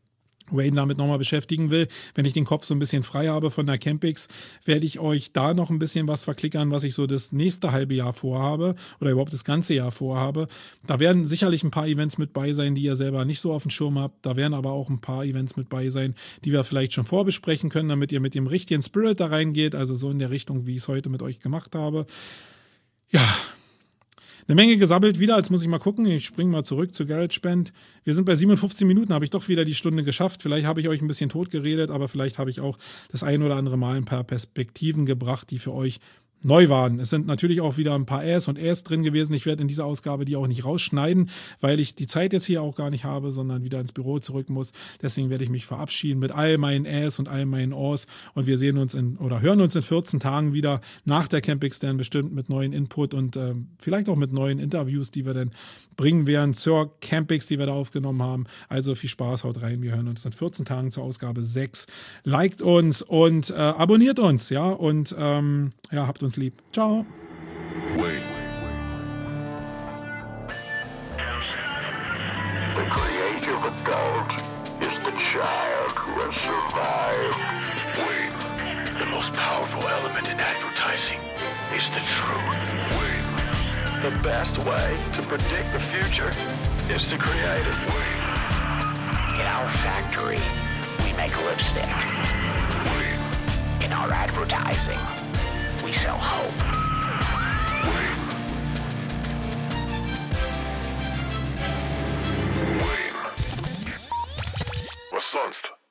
Wayne damit nochmal beschäftigen will. Wenn ich den Kopf so ein bisschen frei habe von der Campix, werde ich euch da noch ein bisschen was verklickern, was ich so das nächste halbe Jahr vorhabe oder überhaupt das ganze Jahr vorhabe. Da werden sicherlich ein paar Events mit bei sein, die ihr selber nicht so auf dem Schirm habt. Da werden aber auch ein paar Events mit bei sein, die wir vielleicht schon vorbesprechen können, damit ihr mit dem richtigen Spirit da reingeht, also so in der Richtung, wie ich es heute mit euch gemacht habe. Ja, Eine Menge gesammelt wieder, jetzt muss ich mal gucken. Ich springe mal zurück zu GarageBand. Wir sind bei siebenundfünfzig Minuten, habe ich doch wieder die Stunde geschafft. Vielleicht habe ich euch ein bisschen tot geredet, aber vielleicht habe ich auch das ein oder andere Mal ein paar Perspektiven gebracht, die für euch neu waren. Es sind natürlich auch wieder ein paar Äs und Äs drin gewesen. Ich werde in dieser Ausgabe die auch nicht rausschneiden, weil ich die Zeit jetzt hier auch gar nicht habe, sondern wieder ins Büro zurück muss. Deswegen werde ich mich verabschieden mit all meinen Äs und all meinen Os und wir sehen uns in oder hören uns in vierzehn Tagen wieder nach der Campix dann bestimmt mit neuen Input und äh, vielleicht auch mit neuen Interviews, die wir dann bringen werden zur Campix, die wir da aufgenommen haben. Also viel Spaß, haut rein. Wir hören uns in vierzehn Tagen zur Ausgabe sechs. Liked uns und äh, abonniert uns, ja, und ähm, ja, habt uns lieb. Ciao. Wait. The creative adult is the child who has survived. Wait. The most powerful element in advertising is the truth. Wait. The best way to predict the future is to create it. Wait. In our factory, we make lipstick. Wait. In our advertising, we sell hope. Wait. Wait. Was sonst?